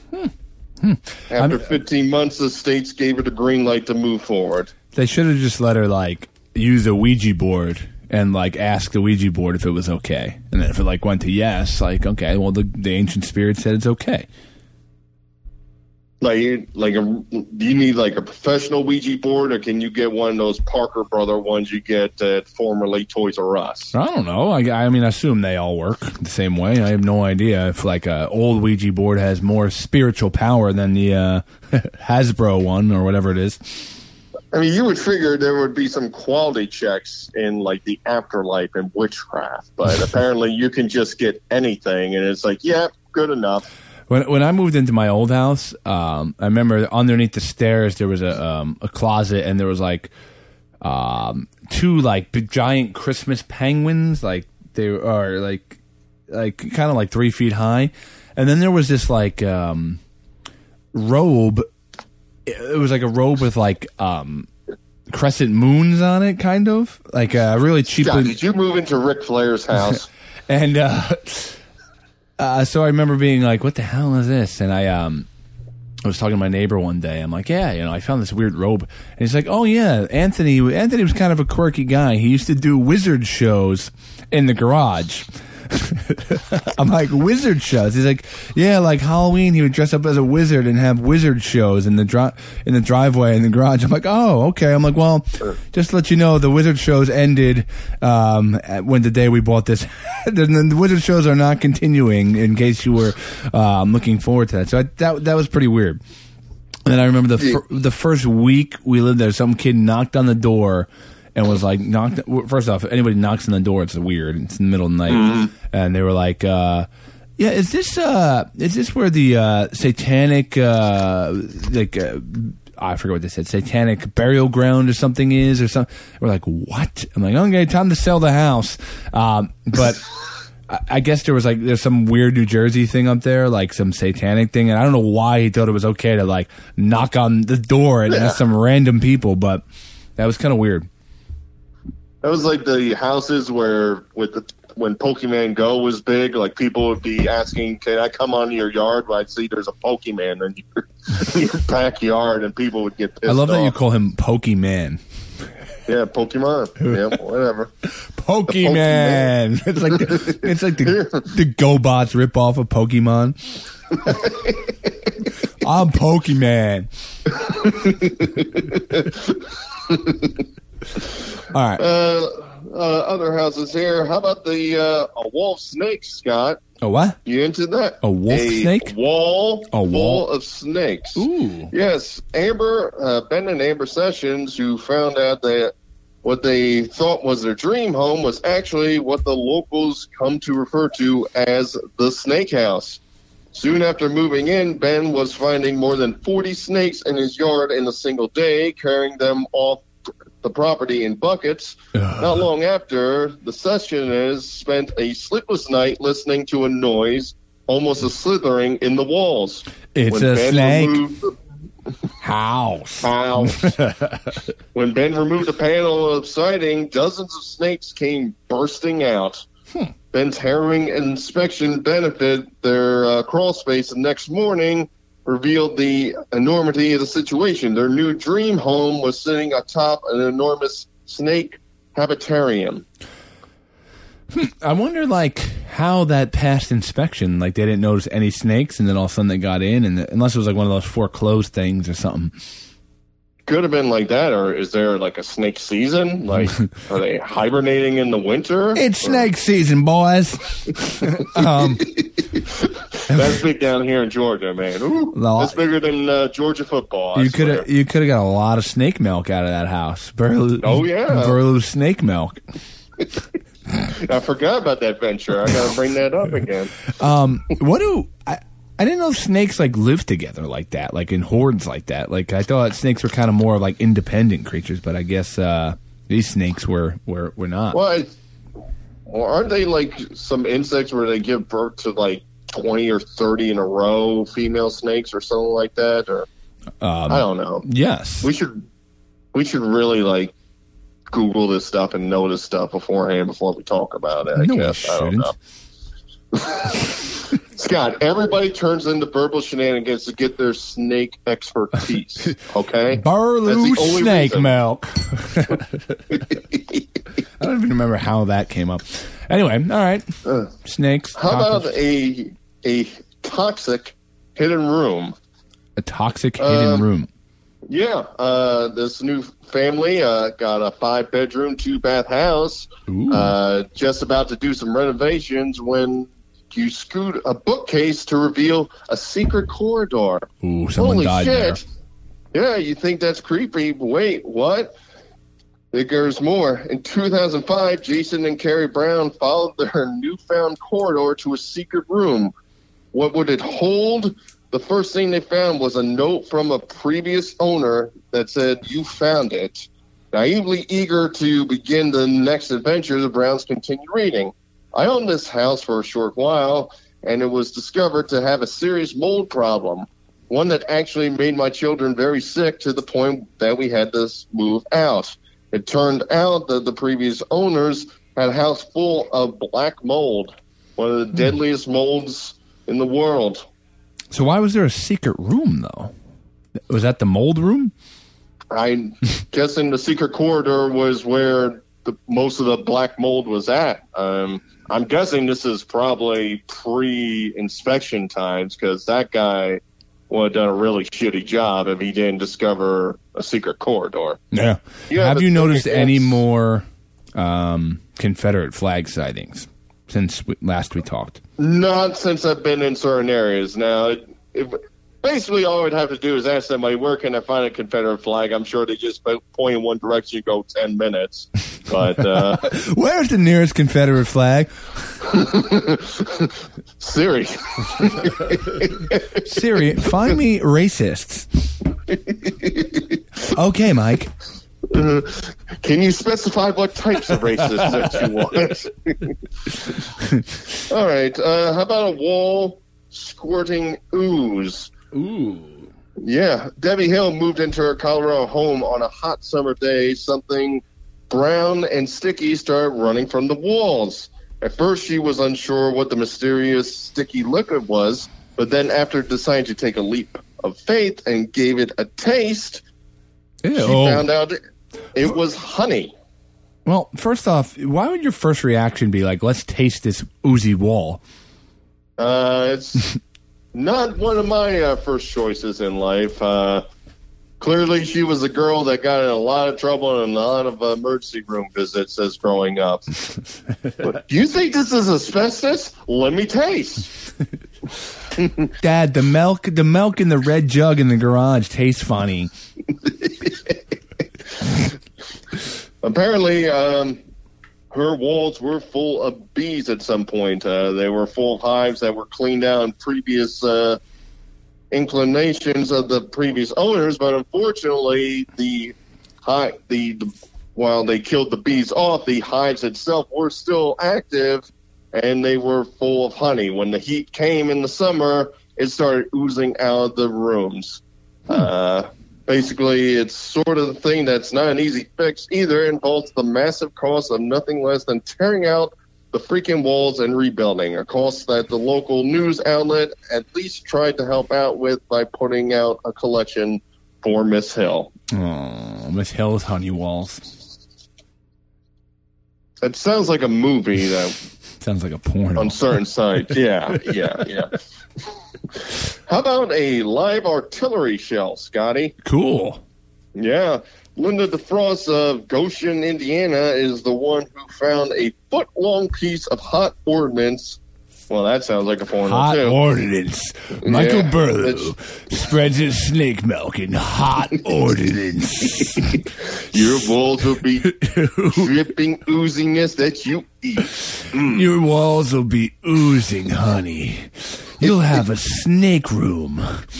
After I'm- fifteen months, the states gave her the green light to move forward. They should have just let her like use a Ouija board and like ask the Ouija board if it was okay, and then if it like went to yes, like okay, well the the ancient spirit said it's okay. Like, like a, do you need like a professional Ouija board, or can you get one of those Parker Brother ones you get at formerly Toys R Us? I don't know. I, I mean, I assume they all work the same way. I have no idea if like a old Ouija board has more spiritual power than the uh, Hasbro one or whatever it is. I mean, you would figure there would be some quality checks in like the afterlife and witchcraft, but apparently you can just get anything, and it's like, yeah, good enough. When when I moved into my old house, um, I remember underneath the stairs there was a um, a closet, and there was like um, two like big, giant Christmas penguins, like they are like like kind of like three feet high, and then there was this like um, robe. It was like a robe with like um, crescent moons on it, kind of like a really cheap. God, did you move into Ric Flair's house? and. Uh, Uh, so I remember being like, what the hell is this? And I um, I was talking to my neighbor one day. I'm like, yeah, you know, I found this weird robe. And he's like, oh, yeah, Anthony. Anthony was kind of a quirky guy. He used to do wizard shows in the garage. I'm like, wizard shows? He's like, yeah, like Halloween, he would dress up as a wizard and have wizard shows in the dri- in the driveway in the garage. I'm like, oh, okay. I'm like, well, just to let you know, the wizard shows ended um, at when the day we bought this. the, the wizard shows are not continuing, in case you were um, looking forward to that. So I, that that was pretty weird. And then I remember the fir- the first week we lived there, some kid knocked on the door and was like, knocked. First off, if anybody knocks on the door, it's weird. It's in the middle of the night. Mm-hmm. And they were like, uh, yeah, is this uh, is this where the uh, satanic, uh, like, uh, I forget what they said, satanic burial ground or something is, or something? We're like, what? I'm like, okay, time to sell the house. Um, but I, I guess there was like, there's some weird New Jersey thing up there, like some satanic thing. And I don't know why he thought it was okay to like knock on the door and yeah. ask some random people, but that was kind of weird. That was like the houses where, with the, when Pokemon Go was big, like people would be asking, "Can I come on your yard?" Well, I'd see there's a Pokemon in your, in your backyard, and people would get pissed I love off. that you call him Pokemon. Yeah, Pokemon. Yeah, whatever. Pokemon. Pokemon. It's like the, it's like the, the GoBots rip off of Pokemon. I'm Pokemon. All right. Uh, uh, other houses here. How about the uh, a wall of snakes, Scott? A what? You into that? A wolf a snake? Wall a wall full of snakes. Ooh. Yes, Amber, uh, Ben and Amber Sessions, who found out that what they thought was their dream home was actually what the locals come to refer to as the Snake House. Soon after moving in, Ben was finding more than forty snakes in his yard in a single day, carrying them off the property in buckets. Ugh. Not long after, the Sessions spent a sleepless night listening to a noise, almost a slithering in the walls. It's when a Ben snake removed, house. house. When Ben removed the panel of siding, dozens of snakes came bursting out. Hmm. Ben's harrowing inspection benefited their uh, crawl space the next morning, revealed the enormity of the situation. Their new dream home was sitting atop an enormous snake habitarium. Hmm. I wonder, like, how that passed inspection. Like, they didn't notice any snakes, and then all of a sudden they got in, and the, unless it was like one of those foreclosed things or something. Could have been like that, or is there like a snake season? Like, are they hibernating in the winter? It's or? snake season, boys. um, That's big down here in Georgia, man. Ooh, no, that's bigger than uh, Georgia football. I you could have you could have got a lot of snake milk out of that house. Burlew, oh yeah, Burlew snake milk. I forgot about that venture. I got to bring that up again. Um, what do I? I didn't know snakes like live together like that, like in hordes like that. Like I thought snakes were kind of more like independent creatures, but I guess uh, these snakes were were, were not. Well, I, well, aren't they like some insects where they give birth to like twenty or thirty in a row, female snakes or something like that? Or um, I don't know. Yes, we should we should really like Google this stuff and know this stuff beforehand before we talk about it. I no, guess we I don't know. Scott, everybody turns into verbal shenanigans to get their snake expertise, okay? Burlew snake reason. milk. I don't even remember how that came up. Anyway, all right. Uh, Snakes. How cockroach. about a a toxic hidden room? A toxic hidden Um, room. Yeah, uh, this new family uh, got a five-bedroom, two-bath house. Ooh. Uh, just about to do some renovations when you scoot a bookcase to reveal a secret corridor. Ooh, someone Holy died shit. Yeah, you think that's creepy. Wait, what? There's more. In two thousand five, Jason and Carrie Brown followed their newfound corridor to a secret room. What would it hold? The first thing they found was a note from a previous owner that said, "You found it." Naively eager to begin the next adventure, the Browns continued reading. "I owned this house for a short while, and it was discovered to have a serious mold problem, one that actually made my children very sick to the point that we had to move out. It turned out that the previous owners had a house full of black mold, one of the deadliest molds in the world." So why was there a secret room, though? Was that the mold room? I'm guessing the secret corridor was where the, most of the black mold was at. Um, I'm guessing this is probably pre-inspection times, because that guy would have done a really shitty job if he didn't discover a secret corridor. Yeah. Yeah, Have but you the noticed thing is- any more um, Confederate flag sightings since we, last we talked? Not since I've been in certain areas. Now, it, it, basically all I would have to do is ask somebody, where can I find a Confederate flag? I'm sure they just point in one direction, you go ten minutes. But uh, Where's the nearest Confederate flag? Siri. Siri, find me racists. Okay, Mike. Uh, can you specify what types of racists that you want? All right. Uh, how about a wall squirting ooze? Ooh. Yeah. Debbie Hill moved into her Colorado home on a hot summer day. Something brown and sticky started running from the walls. At first, she was unsure what the mysterious sticky liquid was, but then after deciding to take a leap of faith and gave it a taste, Ew. she found out it, it was honey. Well, first off, why would your first reaction be like, let's taste this oozy wall? Uh, it's not one of my uh, first choices in life. Uh, clearly, she was a girl that got in a lot of trouble and a lot of uh, emergency room visits as growing up. Do you think this is asbestos? Let me taste. Dad, the milk, the milk in the red jug in the garage tastes funny. Apparently, um, her walls were full of bees at some point. Uh, they were full of hives that were cleaned out in previous uh, inclinations of the previous owners, but unfortunately, the, hi- the, the while they killed the bees off, the hives itself were still active, and they were full of honey. When the heat came in the summer, it started oozing out of the rooms. Uh, basically, it's sort of the thing that's not an easy fix either. It involves the massive cost of nothing less than tearing out the freaking walls and rebuilding, a cost that the local news outlet at least tried to help out with by putting out a collection for Miss Hill. Oh, Miss Hill's honey walls. It sounds like a movie that Sounds like a porno. on certain sites. Yeah, yeah, yeah. How about a live artillery shell, Scotty? Cool. Yeah. Linda DeFrost of Goshen, Indiana, is the one who found a foot-long piece of hot ordnance. Well, that sounds like a porno, Hot too. ordnance. Michael Yeah, Burlew spreads his snake milk in hot ordnance. Your walls will be dripping ooziness that you eat. Your walls will be oozing honey. You'll have a snake room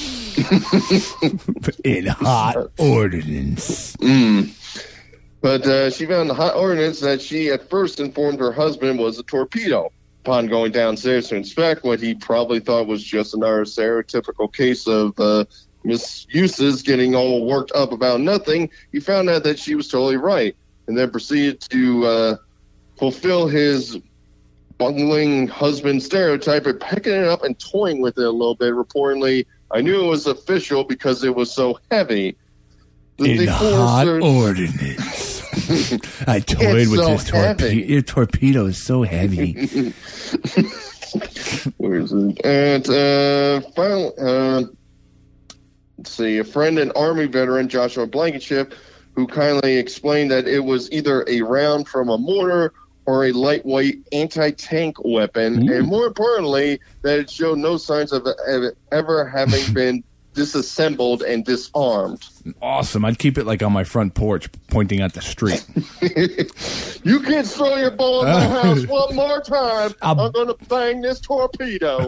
in hot ordnance. Mm. But uh, she found the hot ordnance that she at first informed her husband was a torpedo. Upon going downstairs to inspect what he probably thought was just another stereotypical case of uh, misuses getting all worked up about nothing, he found out that she was totally right, and then proceeded to uh, fulfill his bungling husband stereotype by picking it up and toying with it a little bit. Reportedly, I knew it was official because it was so heavy. The- In the hot foresters- ordnance. I toyed It's with so this torpedo. heavy. Your torpedo is so heavy. Where is it? And uh, final, uh, let's see, a friend and Army veteran, Joshua Blankenship, who kindly explained that it was either a round from a mortar or a lightweight anti-tank weapon, Ooh. and more importantly, that it showed no signs of it ever having been disassembled and disarmed. Awesome. I'd keep it like on my front porch pointing at the street. You kids throw your ball in my house one more time, I'll- I'm going to bang this torpedo.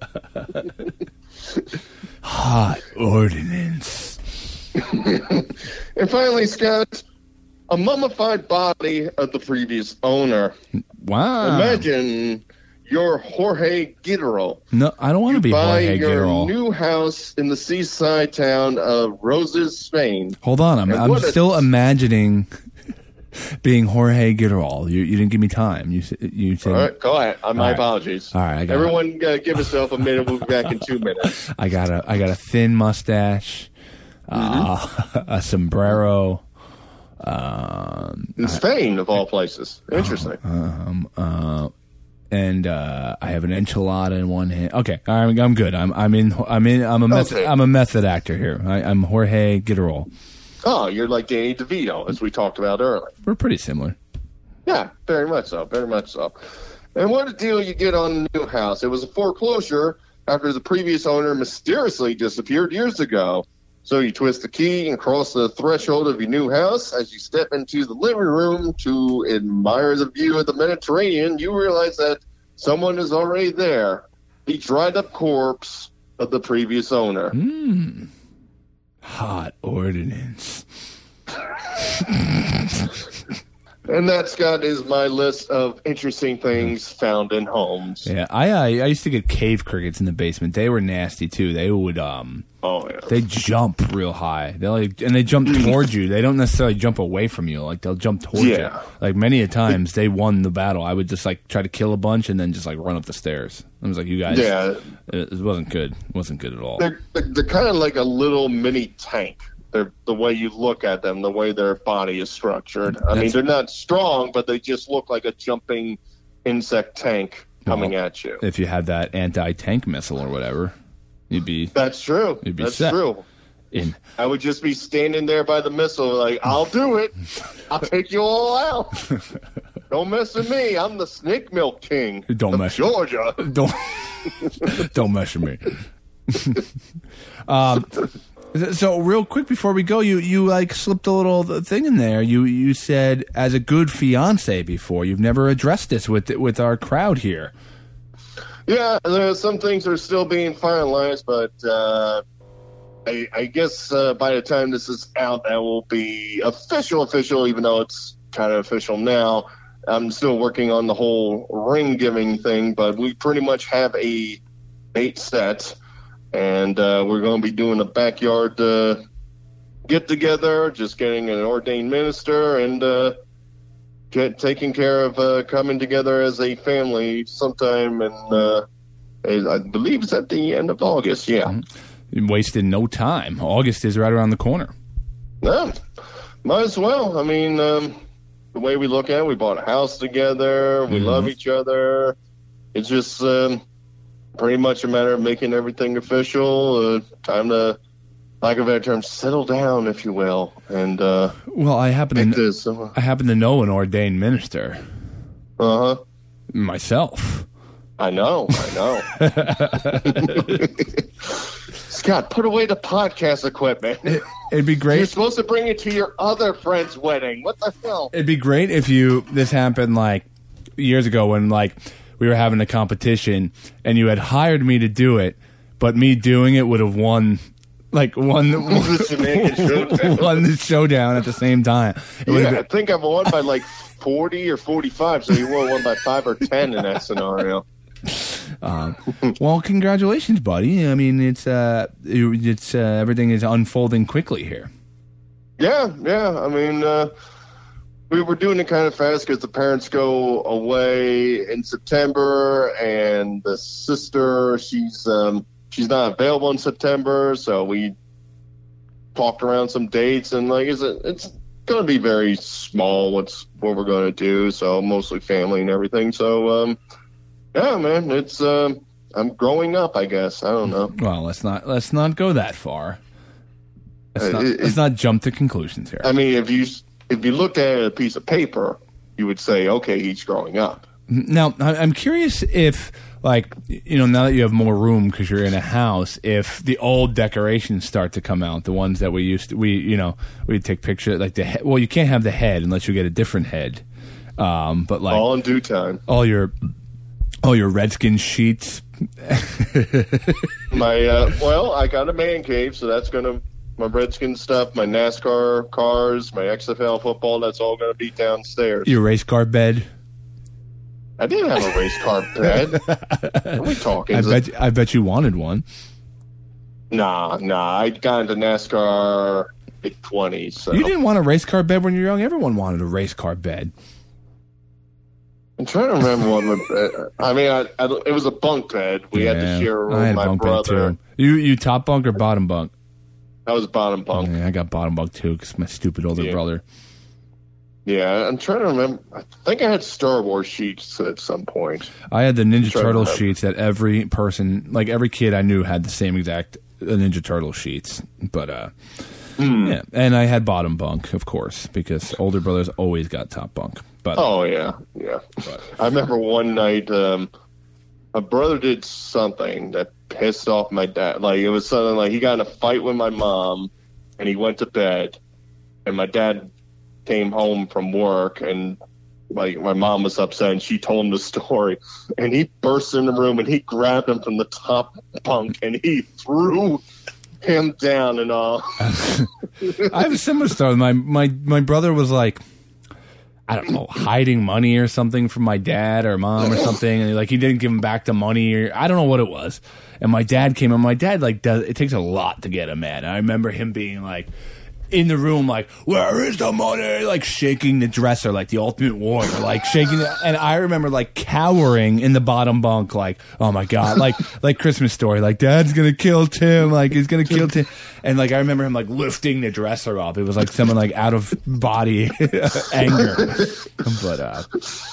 Hot ordnance. And finally, Scott, a mummified body of the previous owner. Wow. Imagine you're Jorge Guijarro. No, I don't want to be Buy Jorge your Guijarro. new house in the seaside town of Roses, Spain. Hold on. I'm, And I'm what a- still imagining being Jorge Guijarro. You, you didn't give me time. You, s- you said, All right, go ahead. Uh, my All right. apologies. All right, I got it. Everyone, uh, give yourself a minute. We'll be back in two minutes. I got a, I got a thin mustache, uh, Mm-hmm. a sombrero, um, In Spain, of all places. Interesting. um, uh, and uh, I have an enchilada in one hand. Okay, I'm, I'm good. I'm, I'm in. I'm in. I'm a method. Okay. I'm a method actor here. I, I'm Jorge Guijarro. Oh, you're like Danny DeVito, as we talked about earlier. We're pretty similar. Yeah, very much so. Very much so. And what a deal you get on the new house. It was a foreclosure after the previous owner mysteriously disappeared years ago. So you twist the key and cross the threshold of your new house. As you step into the living room to admire the view of the Mediterranean, you realize that someone is already there. The dried up corpse of the previous owner. Hmm. Hot ordnance. And that, Scott, is my list of interesting things found in homes. Yeah, I, I I used to get cave crickets in the basement. They were nasty too. They would um Oh, yeah. they jump real high. They like and they jump towards you. They don't necessarily jump away from you. Like they'll jump towards Yeah. you. Like many a times they won the battle. I would just like try to kill a bunch and then just like run up the stairs. I was like, you guys, Yeah. it, it wasn't good. It wasn't good at all. They're, they're, they're kind of like a little mini tank. They're, the way you look at them, the way their body is structured. I mean, That's- they're not strong, but they just look like a jumping insect tank coming Well, at you. If you had that anti-tank missile or whatever, you'd be That's true. You'd be That's set. true. in. I would just be standing there by the missile like, I'll do it. I'll take you all out. Don't mess with me. I'm the snake milk king Don't of mess- Georgia. Don't don't mess with me. um, so real quick before we go, you you like slipped a little thing in there. You you said as a good fiance before. You've never addressed this with with our crowd here. Yeah, there are some things are still being finalized, but uh, I, I guess uh, by the time this is out, that will be official, official, even though it's kind of official now. I'm still working on the whole ring giving thing, but we pretty much have a date set, and uh, we're going to be doing a backyard uh, get together, just getting an ordained minister and uh, get, taking care of uh, coming together as a family sometime in, uh, I believe it's at the end of August. Yeah. You wasted no time. August is right around the corner. No, might as well. I mean, um, the way we look at it, we bought a house together. We Mhm. love each other. It's just um, pretty much a matter of making everything official. Uh, time to, lack of a better term, settle down, if you will. And uh, Well, I happen to make kn- this. Uh I happen to know an ordained minister huh. myself. I know. I know. Scott, put away the podcast equipment. It'd be You're great. supposed to bring it to your other friend's wedding. What the hell? It'd be great if you this happened like years ago when like we were having a competition and you had hired me to do it, but me doing it would have won like won The shenanigan showdown. won the showdown at the same time. It would Yeah, I have think I've won by like forty or forty-five, so you won one by five or ten in that scenario. been, well, congratulations, buddy. I mean, it's uh, it- it's uh, everything is unfolding quickly here. Yeah, yeah. I mean, uh, we were doing it kind of fast because the parents go away in September, and the sister, she's um, she's not available in September, so we talked around some dates, and like, it's a, it's going to be very small. What's what we're going to do? So mostly family and everything. So um, yeah, man, it's um, I'm growing up, I guess. I don't know. Well, let's not let's not go that far. Let's not, it, let's not jump to conclusions here. I mean, if you if you looked at a piece of paper, you would say, okay, he's growing up. Now, I'm curious if, like, you know, now that you have more room because you're in a house, if the old decorations start to come out, the ones that we used to, we, you know, we'd take pictures, like the head. Well, you can't have the head unless you get a different head. Um, but like all in due time. All your, all your Redskins sheets. my uh, well, I got a man cave, so that's gonna my Redskins stuff, my NASCAR cars, my X F L football. That's all gonna be downstairs. Your race car bed. I didn't have a race car bed. What are we talking? I bet. I bet you wanted one. Nah, nah. I got into NASCAR mid twenties. So. You didn't want a race car bed when you were young. Everyone wanted a race car bed. I'm trying to remember what my. I mean, I, I, it was a bunk bed. We yeah, had to share a room I had with a my bunk brother. bed too. You you top bunk or bottom bunk? I was bottom bunk. Yeah, I got bottom bunk too because my stupid older yeah. brother. Yeah, I'm trying to remember. I think I had Star Wars sheets at some point. I had the Ninja Turtle Turtle sheets that every person, like every kid I knew, had the same exact Ninja Turtle sheets. But uh, mm. yeah, and I had bottom bunk, of course, because older brothers always got top bunk. But oh yeah, yeah. But. I remember one night, um, my brother did something that pissed off my dad. Like it was something like he got in a fight with my mom, and he went to bed, and my dad came home from work, and like my mom was upset, and she told him the story, and he burst in the room and he grabbed him from the top bunk and he threw him down and all. I have a similar story. My my my brother was like, I don't know, hiding money or something from my dad or mom or something, and like he didn't give him back the money, or I don't know what it was. And my dad came, and my dad like does. It takes a lot to get him mad. I remember him being like, in the room, like, where is the money? Like, shaking the dresser, like the Ultimate Warrior, like, shaking the, and I remember, like, cowering in the bottom bunk, like, oh my God, like, like Christmas Story, like, Dad's gonna kill Tim, like, he's gonna kill Tim. And, like, I remember him, like, lifting the dresser up. It was, like, someone, like, out of body anger. But, uh,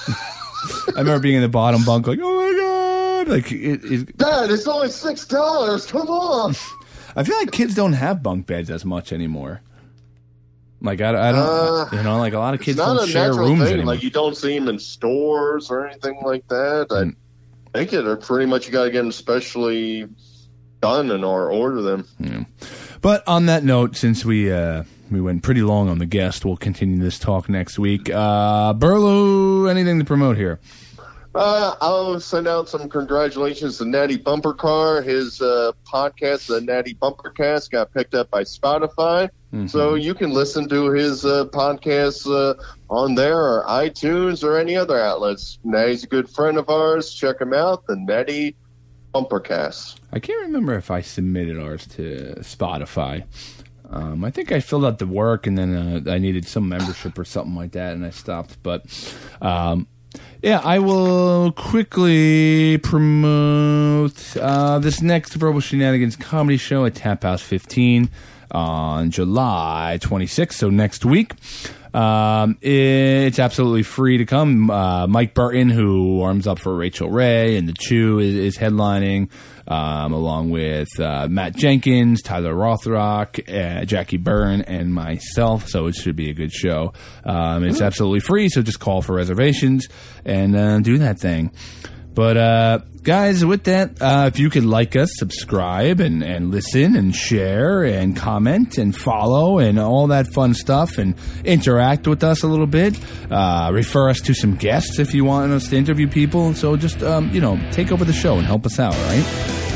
I remember being in the bottom bunk, like, oh my God. Like, it, it, Dad, it's only six dollars. Come on. I feel like kids don't have bunk beds as much anymore. Like, I, I don't, uh, you know, like a lot of kids don't share rooms thing. anymore. Like, you don't see them in stores or anything like that. Mm. I think it are pretty much, you got to get them specially done and or order them. Yeah. But on that note, since we uh, we went pretty long on the guest, we'll continue this talk next week. Uh, Burlew, anything to promote here? Uh, I'll send out some congratulations to Natty Bumper Car. His uh, podcast, the Natty Bumper Cast, got picked up by Spotify. Mm-hmm. So you can listen to his uh, podcast uh, on there or iTunes or any other outlets. Natty's a good friend of ours. Check him out, the Natty Bumper Cast. I can't remember if I submitted ours to Spotify. Um, I think I filled out the work, and then uh, I needed some membership or something like that, and I stopped. But um, yeah, I will quickly promote uh, this next Verbal Shenanigans comedy show at Tap House fifteen on July twenty-sixth, so next week. Um, it's absolutely free to come. Uh, Mike Burton, who warms up for Rachel Ray and The Chew, is, is headlining, um, along with uh, Matt Jenkins, Tyler Rothrock, uh, Jackie Byrne, and myself. So it should be a good show. Um, it's absolutely free, so just call for reservations and uh, do that thing. But, uh, guys, with that, uh, if you could like us, subscribe, and, and listen, and share, and comment, and follow, and all that fun stuff, and interact with us a little bit. Uh, refer us to some guests if you want us to interview people. So just, um, you know, take over the show and help us out, all right?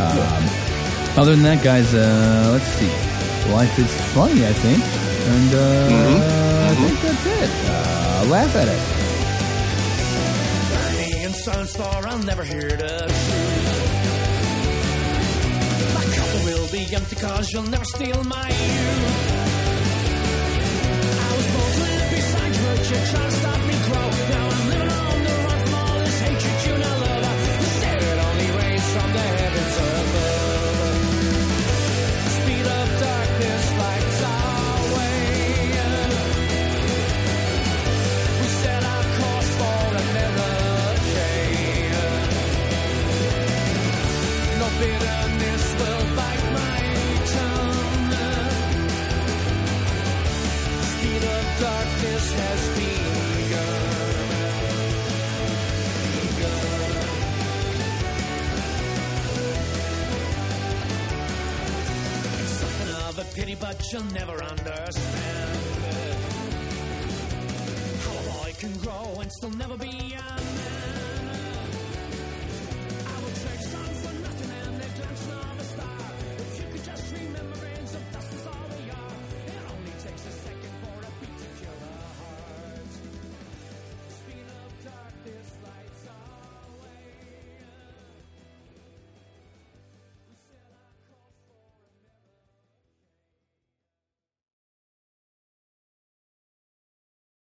Um, other than that, guys, uh, let's see. Life is funny, I think. And uh, mm-hmm. I think that's it. Uh, laugh at it. Sunstar, I'll never hear the truth. My cup will be empty cause you'll never steal my youth. I was born to live beside you, but you're trying to stop me grow. Now I'm living on the run from all this hatred you now love. You said it only rains from the heavens above. Speed of darkness lights our way. We set our course for another. Bitterness will bite my tongue. the pity, but you'll never understand how a boy can grow and still never be a man.